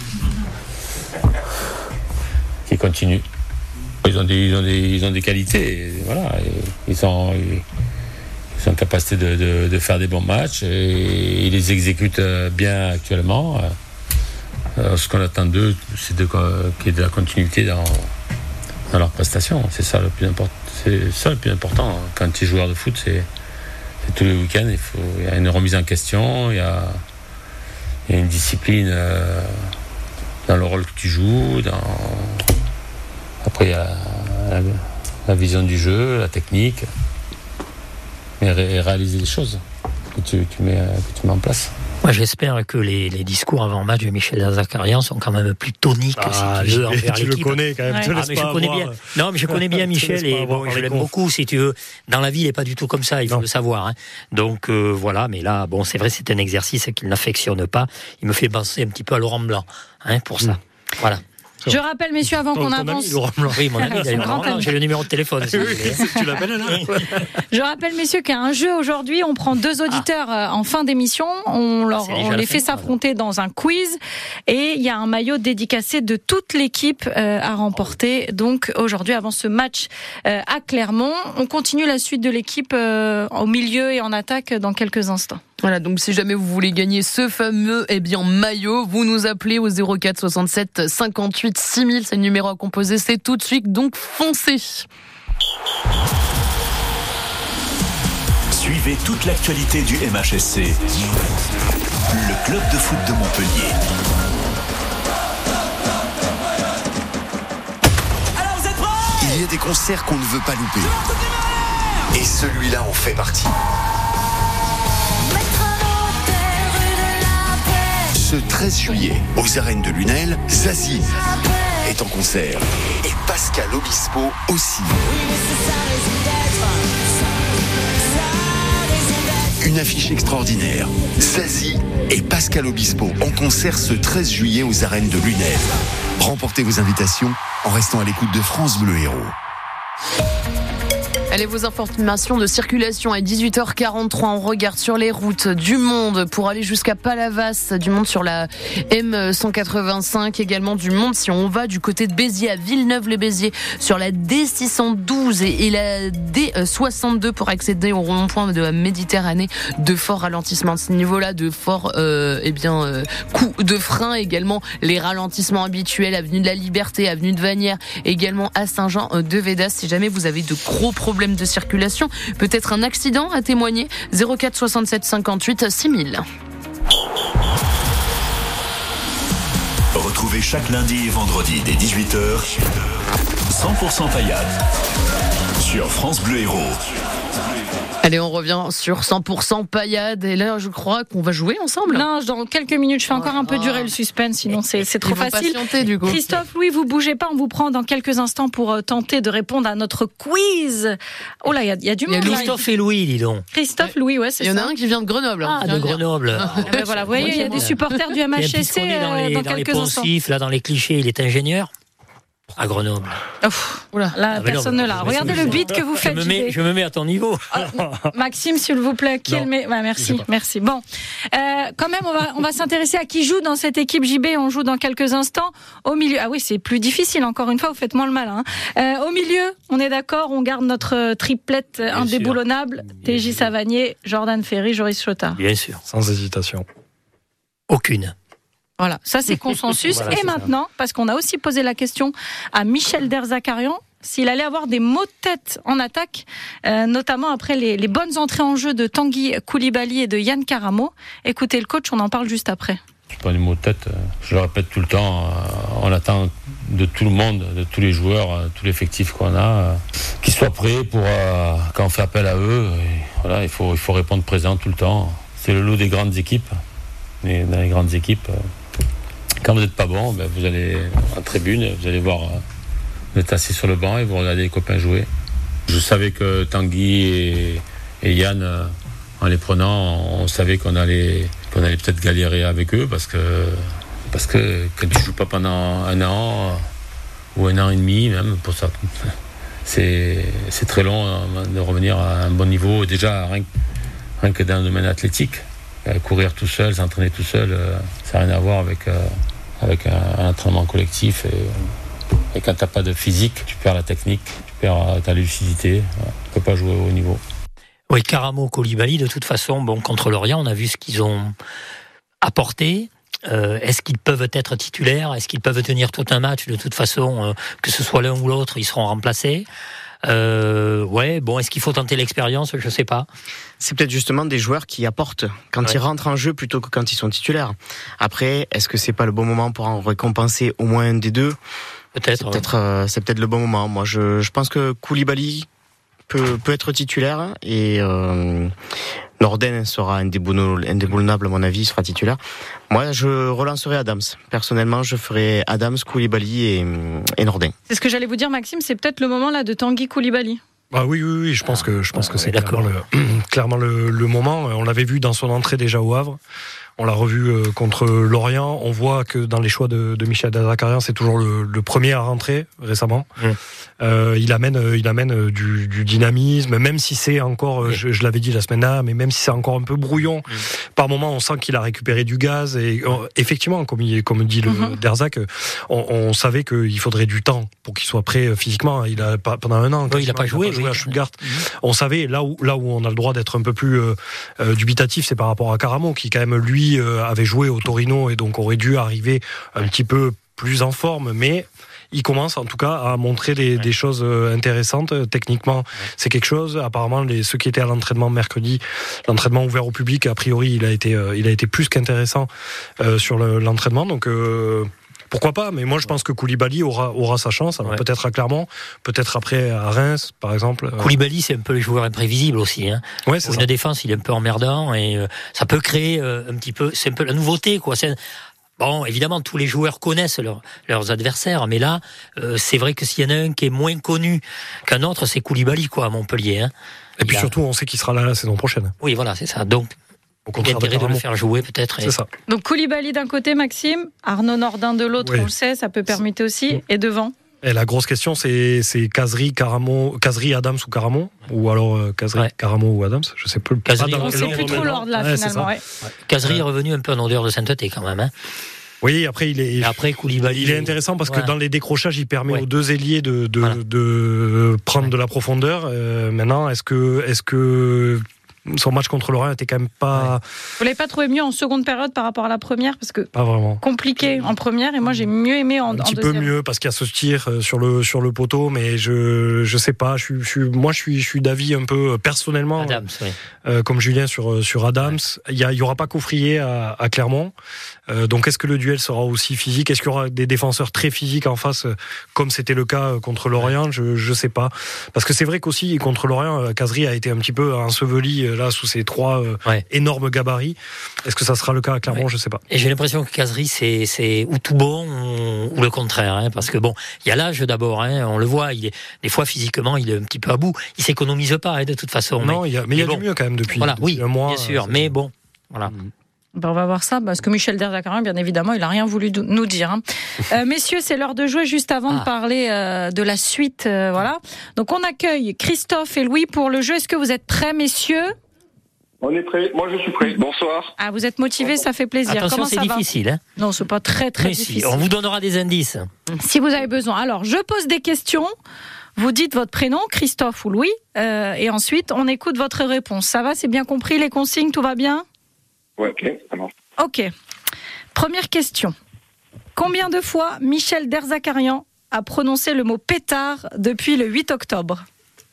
[SPEAKER 6] qui continue. Ils ont des qualités, voilà. Ils sont en capacité de faire des bons matchs et ils les exécutent bien actuellement. Ce qu'on attend d'eux, c'est qu'il y ait de la continuité dans leurs prestations. C'est ça le plus important. C'est ça le plus important. Quand tu es joueur de foot, c'est tous les week-ends. Il y a une remise en question, il y a une discipline dans le rôle que tu joues. Après, il y a la vision du jeu, la technique, et réaliser les choses que tu mets en place.
[SPEAKER 4] Moi, j'espère que les discours avant-match de Michel Derzakarian sont quand même plus toniques, si tu veux, envers l'équipe.
[SPEAKER 5] Tu le connais quand même.
[SPEAKER 4] Ouais. Mais je connais bien. Non, mais je connais bien Michel et bon, je l'aime beaucoup, si tu veux. Dans la vie, il n'est pas du tout comme ça, il faut le savoir. Hein. Donc voilà, mais là, bon, c'est vrai, c'est un exercice qu'il n'affectionne pas. Il me fait penser un petit peu à Laurent Blanc, hein, pour ça. Voilà.
[SPEAKER 3] Je rappelle, messieurs, avant qu'on avance.
[SPEAKER 4] Oui, mon ami, j'ai le numéro de téléphone. Si
[SPEAKER 5] tu l'appelles là.
[SPEAKER 3] Je rappelle, messieurs, qu'il y a un jeu aujourd'hui. On prend 2 auditeurs en fin d'émission. On les fait s'affronter dans un quiz. Et il y a un maillot dédicacé de toute l'équipe à remporter. Donc aujourd'hui, avant ce match à Clermont, on continue la suite de l'équipe au milieu et en attaque dans quelques instants.
[SPEAKER 2] Voilà, donc si jamais vous voulez gagner ce fameux maillot, vous nous appelez au 04 67 58 6000, c'est le numéro à composer, c'est tout de suite, donc foncez.
[SPEAKER 1] Suivez toute l'actualité du MHSC, le club de foot de Montpellier.
[SPEAKER 15] Alors vous êtes prêts ?
[SPEAKER 16] Il y a des concerts qu'on ne veut pas louper. Et celui-là en fait partie. Ce 13 juillet, aux arènes de Lunel, Zazie est en concert. Et Pascal Obispo aussi. Une affiche extraordinaire. Zazie et Pascal Obispo en concert ce 13 juillet aux arènes de Lunel. Remportez vos invitations en restant à l'écoute de France Bleu Héros.
[SPEAKER 2] Allez, vos informations de circulation à 18h43. On regarde sur les routes du monde pour aller jusqu'à Palavas, du monde sur la M185, également du monde si on va du côté de Béziers à Villeneuve-les-Béziers sur la D612 et la D62 pour accéder au rond-point de la Méditerranée. De forts ralentissements à ce niveau-là, de forts coups de frein, également les ralentissements habituels, avenue de la Liberté, avenue de Vanières, également à Saint-Jean-de-Védas. Si jamais vous avez de gros problèmes de circulation, peut-être un accident à témoigner, 04 67 58 6000.
[SPEAKER 1] Retrouvez chaque lundi et vendredi dès 18h 100% Payade sur France Bleu Héros.
[SPEAKER 2] Allez, on revient sur 100% Payade. Et là, je crois qu'on va jouer ensemble.
[SPEAKER 3] Non, dans quelques minutes, je fais encore un peu durer le suspense, sinon c'est trop facile.
[SPEAKER 2] Du coup.
[SPEAKER 3] Christophe, Louis, vous bougez pas, on vous prend dans quelques instants pour tenter de répondre à notre quiz. Oh là, il y a du monde.
[SPEAKER 4] Christophe et Louis, dis donc.
[SPEAKER 3] Christophe, Louis, ouais, c'est ça.
[SPEAKER 2] Il y en a un qui vient de Grenoble.
[SPEAKER 4] De Grenoble.
[SPEAKER 3] Ben voilà, vous voyez, il y a des supporters du MHSC dans quelques instants.
[SPEAKER 4] Là, dans les clichés, il est ingénieur. À Grenoble.
[SPEAKER 3] Là, personne ne l'a. Regardez le beat que vous faites.
[SPEAKER 4] Je me mets à ton niveau.
[SPEAKER 3] Maxime, s'il vous plaît. Merci. Bon, quand même, on va s'intéresser à qui joue dans cette équipe JB. On joue dans quelques instants. Au milieu, oui, c'est plus difficile. Encore une fois, vous faites moins le malin. Au milieu, on est d'accord. On garde notre triplette indéboulonnable. TJ Savanier, Jordan Ferry, Joris Chotard.
[SPEAKER 4] Bien sûr.
[SPEAKER 5] Sans hésitation.
[SPEAKER 4] Aucune.
[SPEAKER 3] Voilà, ça c'est consensus. Voilà, et maintenant, parce qu'on a aussi posé la question à Michel Derzakarian, s'il allait avoir des maux de tête en attaque, notamment après les bonnes entrées en jeu de Tanguy Koulibaly et de Yann Karamo. Écoutez le coach, on en parle juste après.
[SPEAKER 6] Je pas des maux de tête, je le répète tout le temps, on attend de tout le monde, de tous les joueurs, tout l'effectif qu'on a, qu'ils soient prêts pour quand on fait appel à eux. Et voilà, il faut répondre présent tout le temps. C'est le lot des grandes équipes. Et dans les grandes équipes, quand vous n'êtes pas bon, vous allez en tribune, vous allez voir, vous êtes assis sur le banc et vous regardez les copains jouer. Je savais que Tanguy et Yann, en les prenant, on savait qu'on allait peut-être galérer avec eux parce Parce que quand tu joues pas pendant un an ou un an et demi, même pour ça, c'est très long de revenir à un bon niveau. Déjà, rien que dans le domaine athlétique, courir tout seul, s'entraîner tout seul, ça n'a rien à voir avec un entraînement collectif. Et quand tu n'as pas de physique, tu perds la technique, tu perds ta lucidité, tu ne peux pas jouer au haut niveau.
[SPEAKER 4] Oui, Karamo, Koulibaly, de toute façon, contre Lorient, on a vu ce qu'ils ont apporté. Est-ce qu'ils peuvent être titulaires ? Est-ce qu'ils peuvent tenir tout un match ? De toute façon, que ce soit l'un ou l'autre, ils seront remplacés. Est-ce qu'il faut tenter l'expérience ? Je ne sais pas.
[SPEAKER 13] C'est peut-être justement des joueurs qui apportent quand ils rentrent en jeu plutôt que quand ils sont titulaires. Après, est-ce que c'est pas le bon moment pour en récompenser au moins un des deux ?
[SPEAKER 4] Peut-être.
[SPEAKER 13] C'est peut-être le bon moment. Moi, je pense que Koulibaly peut être titulaire et Norden sera indéboulonnable à mon avis, il sera titulaire. Moi, je relancerai Adams. Personnellement, je ferai Adams, Koulibaly et Norden.
[SPEAKER 3] C'est ce que j'allais vous dire, Maxime, c'est peut-être le moment là de Tanguy Koulibaly.
[SPEAKER 5] Oui, je pense que c'est clairement le moment. On l'avait vu dans son entrée déjà au Havre. On l'a revu contre Lorient. On voit que dans les choix de Michel Derzakarian, c'est toujours le premier à rentrer récemment. Il amène du dynamisme, même si c'est encore, je l'avais dit la semaine dernière, mais même si c'est encore un peu brouillon. Par moment, on sent qu'il a récupéré du gaz. Et effectivement, comme dit le Derzac, on savait qu'il faudrait du temps pour qu'il soit prêt physiquement. Il a pendant un an,
[SPEAKER 4] il n'a pas joué
[SPEAKER 5] à Stuttgart. On savait là où on a le droit d'être un peu plus dubitatif, c'est par rapport à Karamo, qui quand même lui avait joué au Torino et donc aurait dû arriver un petit peu plus en forme, mais il commence en tout cas à montrer des choses intéressantes. Techniquement, c'est quelque chose. Apparemment, ceux qui étaient à l'entraînement mercredi, l'entraînement ouvert au public, a priori, il a été plus qu'intéressant sur l'entraînement. Donc pourquoi pas, mais moi je pense que Koulibaly aura sa chance. Alors peut-être à Clermont, peut-être après à Reims, par exemple.
[SPEAKER 4] Koulibaly, c'est un peu le joueur imprévisible aussi.
[SPEAKER 5] Ouais, c'est
[SPEAKER 4] Pour une défense, il est un peu emmerdant et ça peut créer un petit peu. C'est un peu la nouveauté, quoi. Bon, évidemment, tous les joueurs connaissent leurs adversaires, mais là, c'est vrai que s'il y en a un qui est moins connu qu'un autre, c'est Koulibaly, quoi, à Montpellier.
[SPEAKER 5] Et puis surtout, on sait qu'il sera là la saison prochaine.
[SPEAKER 4] Oui, voilà, c'est ça. Donc, il y a intérêt de le faire jouer peut-être.
[SPEAKER 5] C'est ça.
[SPEAKER 3] Donc Koulibaly d'un côté, Maxime, Arnaud Nordin de l'autre, on le sait, ça peut permettre aussi. Et devant ?
[SPEAKER 5] Et la grosse question, c'est Kazri, Adams ou Karamo, ou alors Kazri, Karamo ou Adams, je sais plus.
[SPEAKER 3] On ne sait plus trop l'ordre là finalement.
[SPEAKER 4] Kazri est revenu un peu en odeur de sainteté quand même.
[SPEAKER 5] Oui, après
[SPEAKER 4] Koulibaly,
[SPEAKER 5] il est intéressant parce que dans les décrochages, il permet aux deux ailiers de prendre de la profondeur. Maintenant, est-ce que son match contre Lorient était quand même pas...
[SPEAKER 3] Vous l'avez pas trouvé mieux en seconde période par rapport à la première, parce que
[SPEAKER 5] pas vraiment
[SPEAKER 3] compliqué en première, et moi j'ai mieux aimé en deuxième.
[SPEAKER 5] Un petit peu mieux parce qu'il y a ce tir sur le poteau, mais je sais pas. Je suis d'avis un peu personnellement,
[SPEAKER 4] Adams,
[SPEAKER 5] comme Julien sur Adams. Il y aura pas Coffrier à Clermont. Donc est-ce que le duel sera aussi physique ? Est-ce qu'il y aura des défenseurs très physiques en face, comme c'était le cas contre Lorient ? Je sais pas, parce que c'est vrai qu'aussi contre Lorient, Kazri a été un petit peu enseveli là sous ces trois énormes gabarits. Est-ce que ça sera le cas à Clermont ? Je sais pas.
[SPEAKER 4] Et j'ai l'impression que Kazri c'est ou tout bon ou le contraire, parce que il y a l'âge d'abord, on le voit, il est des fois physiquement il est un petit peu à bout, il s'économise pas de toute façon.
[SPEAKER 5] Non, il y a du mieux quand même depuis un mois.
[SPEAKER 4] Bien sûr, mais bon, voilà.
[SPEAKER 3] On va voir ça, parce que Michel Derzakarian, bien évidemment, il n'a rien voulu nous dire. Messieurs, c'est l'heure de jouer juste avant de parler de la suite. Voilà. Donc on accueille Christophe et Louis pour le jeu. Est-ce que vous êtes prêts, messieurs ?
[SPEAKER 14] On est prêts. Moi, je suis prêt. Bonsoir.
[SPEAKER 3] Ah, vous êtes motivés, ça fait plaisir.
[SPEAKER 4] Attention,
[SPEAKER 3] comment
[SPEAKER 4] c'est
[SPEAKER 3] ça
[SPEAKER 4] difficile.
[SPEAKER 3] Va non, c'est pas très difficile.
[SPEAKER 4] On vous donnera des indices.
[SPEAKER 3] Si vous avez besoin. Alors, je pose des questions. Vous dites votre prénom, Christophe ou Louis, et ensuite, on écoute votre réponse. Ça va, c'est bien compris, les consignes, tout va bien ?
[SPEAKER 14] Ouais, ok, ça marche.
[SPEAKER 3] Ok. Première question. Combien de fois Michel Derzakarian a prononcé le mot pétard depuis le 8 octobre ?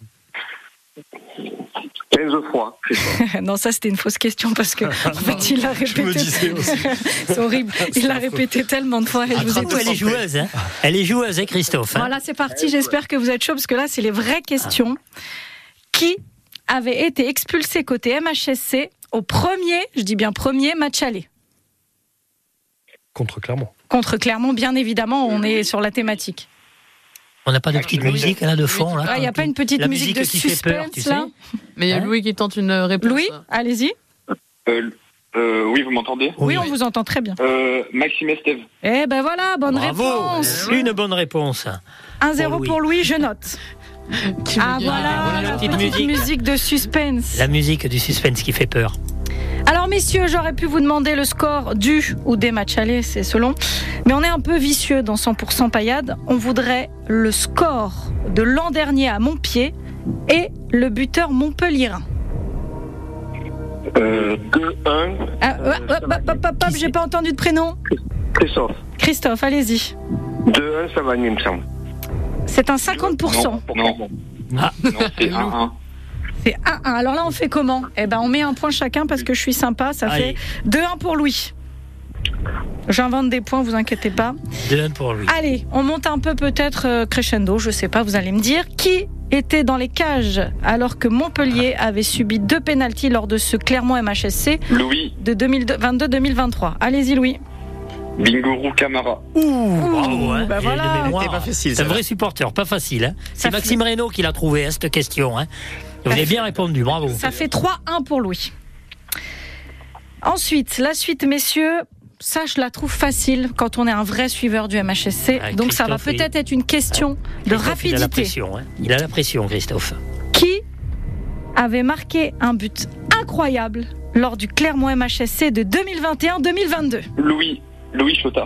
[SPEAKER 14] 15 fois.
[SPEAKER 3] Non, ça c'était une fausse question parce que en fait il l'a répété.
[SPEAKER 5] Je me disais aussi.
[SPEAKER 3] C'est horrible. Il l'a répété tellement de fois. Et je vous ai
[SPEAKER 4] elle est joueuse, Elle est joueuse, Christophe.
[SPEAKER 3] Voilà, c'est parti. J'espère que vous êtes chaud parce que là c'est les vraies questions. Qui avait été expulsé côté MHSC au premier, je dis bien premier match aller ?
[SPEAKER 5] Contre Clermont.
[SPEAKER 3] Contre Clermont, bien évidemment, on est sur la thématique.
[SPEAKER 4] On n'a pas de petite musique là de fond là.
[SPEAKER 3] Il n'y a pas une petite musique de suspense
[SPEAKER 4] peur, tu sais.
[SPEAKER 3] là.
[SPEAKER 2] Mais il y a Louis qui tente une réponse.
[SPEAKER 3] Louis, allez-y.
[SPEAKER 17] Oui, vous m'entendez ?
[SPEAKER 3] Oui, on vous entend très bien.
[SPEAKER 17] Maxime Estève.
[SPEAKER 3] Eh ben voilà, bonne réponse.
[SPEAKER 4] Une bonne réponse.
[SPEAKER 3] 1-0 pour Louis, je note. Voilà la petite musique de suspense.
[SPEAKER 4] La musique du suspense qui fait peur.
[SPEAKER 3] Alors messieurs, j'aurais pu vous demander le score du ou des matchs allés, c'est selon. Mais on est un peu vicieux dans 100% Payade. On voudrait le score de l'an dernier à Montpied et le buteur montpelliérain.
[SPEAKER 17] 2-1.
[SPEAKER 3] J'ai pas entendu de prénom. Christophe, allez-y.
[SPEAKER 17] 2-1, ça va, il me semble.
[SPEAKER 3] C'est un 50%.
[SPEAKER 17] Non, c'est 1-1.
[SPEAKER 3] C'est 1-1. Alors là, on fait comment ? Eh ben, on met un point chacun parce que je suis sympa. Ça fait 2-1 pour Louis. J'invente des points, vous inquiétez pas.
[SPEAKER 4] 2-1 pour Louis.
[SPEAKER 3] Allez, on monte un peu peut-être crescendo, je sais pas, vous allez me dire. Qui était dans les cages alors que Montpellier avait subi 2 pénaltys lors de ce Clermont MHSC
[SPEAKER 17] Louis.
[SPEAKER 3] De 2022-2023. Allez-y, Louis.
[SPEAKER 17] Bingourou Camara.
[SPEAKER 4] Bravo, hein.
[SPEAKER 3] Bah voilà.
[SPEAKER 4] C'était pas facile. C'est un vrai supporter, pas facile. Hein. C'est Maxime Reynaud qui l'a trouvé, cette question. Hein. Vous avez bien répondu, bravo.
[SPEAKER 3] Ça fait 3-1 pour Louis. Ensuite, la suite, messieurs, ça je la trouve facile quand on est un vrai suiveur du MHSC. Donc ça va peut-être être une question de rapidité.
[SPEAKER 4] Il a la pression, Christophe.
[SPEAKER 3] Qui avait marqué un but incroyable lors du Clermont MHSC de 2021-2022 ?
[SPEAKER 17] Louis Chotard.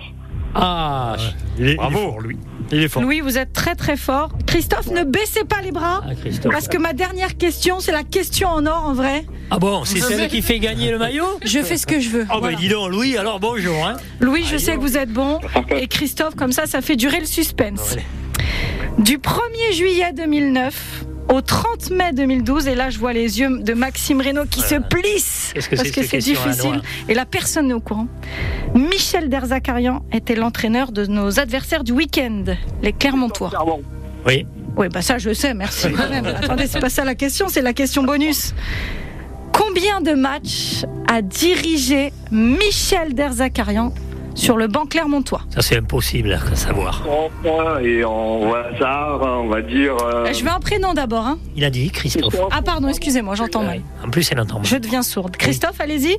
[SPEAKER 5] Il est fort, Louis. Il est fort.
[SPEAKER 3] Louis, vous êtes très très fort. Christophe, ne baissez pas les bras, parce que ma dernière question, c'est la question en or en vrai.
[SPEAKER 4] Ah bon, c'est celle qui fait gagner le maillot ?
[SPEAKER 3] Je fais ce que je veux.
[SPEAKER 4] Oh bah dis donc, Louis, alors bonjour. Hein.
[SPEAKER 3] Louis, je sais que vous êtes bon. Et Christophe, comme ça fait durer le suspense. Du 1er juillet 2009 au 30 mai 2012, et là je vois les yeux de Maxime Reynaud qui se plissent parce que c'est difficile et là personne n'est au courant. Michel Derzakarian était l'entraîneur de nos adversaires du week-end, les Clermontois.
[SPEAKER 4] Oui,
[SPEAKER 3] bah ça je sais, merci quand même. Attendez, c'est pas ça la question, c'est la question bonus. Combien de matchs a dirigé Michel Derzakarian sur le banc clermontois?
[SPEAKER 4] Ça c'est impossible à savoir.
[SPEAKER 17] Et en hasard, on va dire...
[SPEAKER 3] Je veux un prénom d'abord. Hein.
[SPEAKER 4] Il a dit Christophe.
[SPEAKER 3] Ah pardon, excusez-moi, j'entends mal.
[SPEAKER 4] En plus, elle entend mal.
[SPEAKER 3] Je deviens sourde. Christophe, allez-y.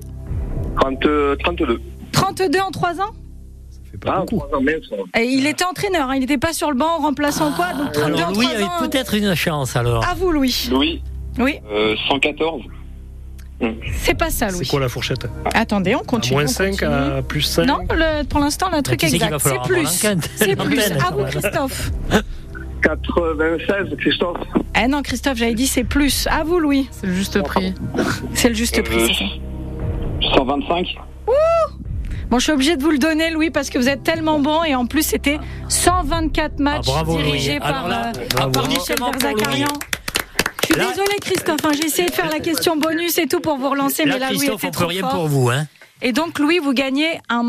[SPEAKER 17] 32.
[SPEAKER 3] 32 en 3 ans?
[SPEAKER 5] Ça fait pas beaucoup.
[SPEAKER 17] 3 ans même, ça.
[SPEAKER 3] Et il était entraîneur, il n'était pas sur le banc remplaçant quoi, donc 32
[SPEAKER 4] alors,
[SPEAKER 3] en 3
[SPEAKER 4] Louis
[SPEAKER 3] ans.
[SPEAKER 4] avait peut-être une chance alors.
[SPEAKER 3] À vous, Louis.
[SPEAKER 17] Louis.
[SPEAKER 3] Oui.
[SPEAKER 17] 114.
[SPEAKER 3] C'est pas ça, Louis.
[SPEAKER 5] C'est quoi la fourchette ?
[SPEAKER 3] Attendez, on continue.
[SPEAKER 5] À moins 5, à plus 5 ?
[SPEAKER 3] Non, pour l'instant, le truc exact. C'est plus. C'est plus. À vous, Christophe.
[SPEAKER 17] 96, Christophe.
[SPEAKER 3] Eh non, Christophe, j'avais dit c'est plus. À vous, Louis.
[SPEAKER 2] C'est le juste prix.
[SPEAKER 3] C'est le juste prix, c'est ça.
[SPEAKER 17] 125.
[SPEAKER 3] Bon, je suis obligée de vous le donner, Louis, parce que vous êtes tellement bon. Et en plus, c'était 124 matchs dirigés par Michel Derzakarian. Je suis désolée, Christophe. J'ai essayé de faire la question bonus et tout pour vous relancer, mais là, Louis était trop fort.
[SPEAKER 4] Christophe, on peut rien pour vous, hein.
[SPEAKER 3] Et donc, Louis, vous gagnez un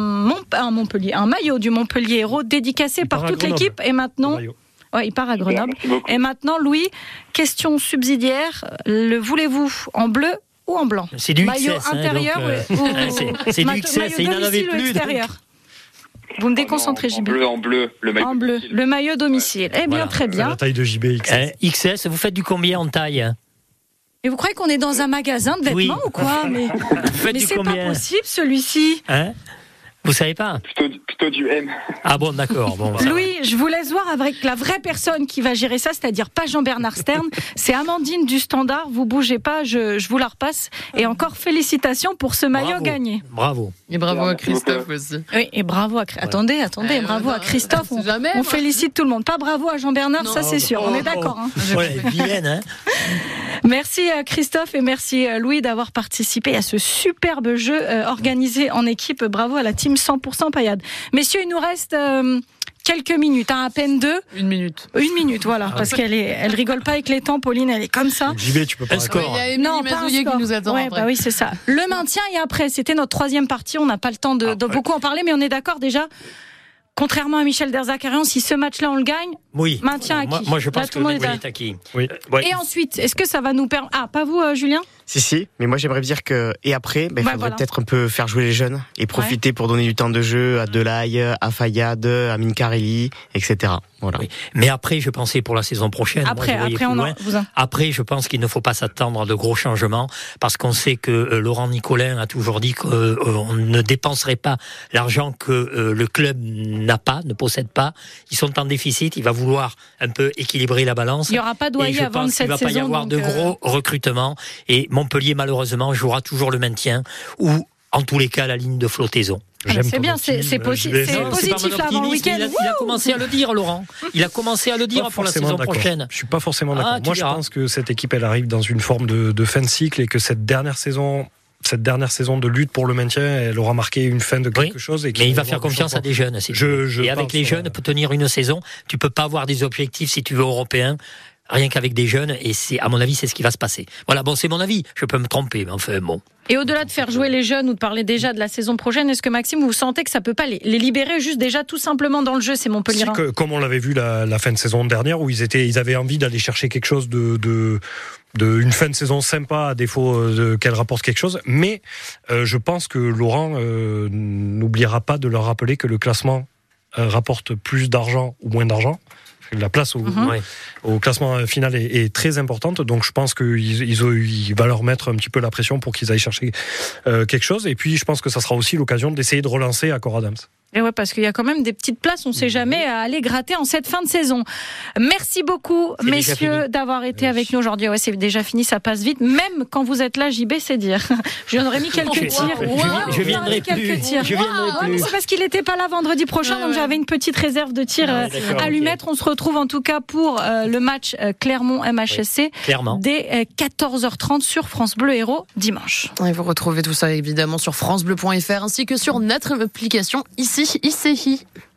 [SPEAKER 3] maillot du Montpellier Hérault dédicacé par toute l'équipe. Et maintenant, il part à Grenoble. Et maintenant, Louis, question subsidiaire. Le voulez-vous en bleu ou en blanc?
[SPEAKER 4] C'est du
[SPEAKER 3] maillot
[SPEAKER 4] XS,
[SPEAKER 3] intérieur
[SPEAKER 4] c'est du XS, il n'en avait plus.
[SPEAKER 3] Extérieur. Vous me déconcentrez, JB.
[SPEAKER 17] En bleu, le maillot.
[SPEAKER 3] En bleu, le maillot domicile. Eh bien, très bien.
[SPEAKER 5] La taille de JB XS.
[SPEAKER 4] XS, vous faites du combien en taille?
[SPEAKER 3] Et vous croyez qu'on est dans un magasin de vêtements ou quoi? Mais c'est pas possible, celui-ci.
[SPEAKER 4] Vous savez pas?
[SPEAKER 17] Plutôt du M.
[SPEAKER 4] Ah bon, d'accord. Bon,
[SPEAKER 3] Louis, je vous laisse voir avec la vraie personne qui va gérer ça, c'est-à-dire pas Jean-Bernard Stern. C'est Amandine du Standard. Vous bougez pas, je vous la repasse. Et encore félicitations pour ce maillot gagné.
[SPEAKER 4] Bravo.
[SPEAKER 2] Et bravo à Christophe aussi.
[SPEAKER 3] Oui, et bravo à Attendez, bravo à Christophe. On félicite tout le monde. Pas bravo à Jean-Bernard, ça c'est sûr. On est d'accord.
[SPEAKER 4] Vilaine, hein.
[SPEAKER 3] Merci Christophe et merci Louis d'avoir participé à ce superbe jeu organisé en équipe. Bravo à la team 100% Payade. Messieurs, il nous reste quelques minutes, à peine 2.
[SPEAKER 2] 1 minute.
[SPEAKER 3] 1 minute, voilà, parce elle rigole pas avec les temps, Pauline, elle est comme ça.
[SPEAKER 5] JB, tu peux pas
[SPEAKER 2] score. Il y a Émilie Mazouillet qui nous attend.
[SPEAKER 3] Oui, c'est ça. Le maintien et après, c'était notre 3e partie. On n'a pas le temps de beaucoup en parler, mais on est d'accord déjà. Contrairement à Michel Derzakarian, si ce match-là on le gagne,
[SPEAKER 4] Oui.
[SPEAKER 3] Maintien acquis.
[SPEAKER 4] Moi, je pense
[SPEAKER 3] Là,
[SPEAKER 4] que
[SPEAKER 3] tout le monde
[SPEAKER 4] est acquis.
[SPEAKER 5] Oui.
[SPEAKER 3] Et ensuite, est-ce que ça va nous permettre... Ah, pas vous, Julien ?
[SPEAKER 13] Si, mais moi j'aimerais dire que et après, il faudrait peut-être un peu faire jouer les jeunes et profiter pour donner du temps de jeu à Delay, à Fayad, à Minkarelli, etc. Voilà.
[SPEAKER 4] Oui. Mais après, je pensais pour la saison prochaine. Après, je pense qu'il ne faut pas s'attendre à de gros changements parce qu'on sait que Laurent Nicolin a toujours dit qu'on ne dépenserait pas l'argent que le club ne possède pas. Ils sont en déficit. Il va vouloir un peu équilibrer la balance.
[SPEAKER 3] Il n'y aura pas d'Ouaillé avant cette saison.
[SPEAKER 4] Il ne va pas y avoir de gros recrutements et Montpellier, malheureusement, jouera toujours le maintien ou, en tous les cas, la ligne de flottaison.
[SPEAKER 3] C'est bien, c'est positif là avant le week-end.
[SPEAKER 4] Il a commencé à le dire, Laurent. Il a commencé à le dire pour la saison prochaine.
[SPEAKER 5] Je suis pas forcément d'accord. Moi, je pense que cette équipe, elle arrive dans une forme de fin de cycle et que cette dernière saison de lutte pour le maintien, elle aura marqué une fin de quelque chose. Mais
[SPEAKER 4] il va faire confiance à des jeunes. Et avec les jeunes, pour tenir une saison, tu peux pas avoir des objectifs, si tu veux, européens, rien qu'avec des jeunes, et à mon avis, c'est ce qui va se passer. Voilà, c'est mon avis, je peux me tromper, mais enfin, bon.
[SPEAKER 3] Et au-delà de faire jouer les jeunes ou de parler déjà de la saison prochaine, est-ce que Maxime, vous sentez que ça peut pas les libérer juste déjà tout simplement dans le jeu, c'est Montpellier?
[SPEAKER 5] Comme on l'avait vu la fin de saison dernière, où ils avaient envie d'aller chercher quelque chose de une fin de saison sympa, à défaut qu'elle rapporte quelque chose. Mais je pense que Laurent n'oubliera pas de leur rappeler que le classement rapporte plus d'argent ou moins d'argent. La place au classement final est très importante, donc je pense qu'il va leur mettre un petit peu la pression pour qu'ils aillent chercher quelque chose. Et puis je pense que ça sera aussi l'occasion d'essayer de relancer Accor Adams.
[SPEAKER 3] Et ouais, parce qu'il y a quand même des petites places, on ne sait jamais, à aller gratter en cette fin de saison. Merci beaucoup, messieurs, d'avoir été avec nous aujourd'hui. Ouais, c'est déjà fini, ça passe vite. Même quand vous êtes là, JB, c'est dire. Je viendrai mis quelques tirs.
[SPEAKER 4] Je viendrai plus.
[SPEAKER 3] C'est parce qu'il n'était pas là vendredi prochain, donc j'avais une petite réserve de tirs à lui mettre. On se retrouve en tout cas pour le match Clermont-MHSC dès 14h30 sur France Bleu Héros dimanche.
[SPEAKER 2] Et vous retrouvez tout ça évidemment sur francebleu.fr ainsi que sur notre application ICI.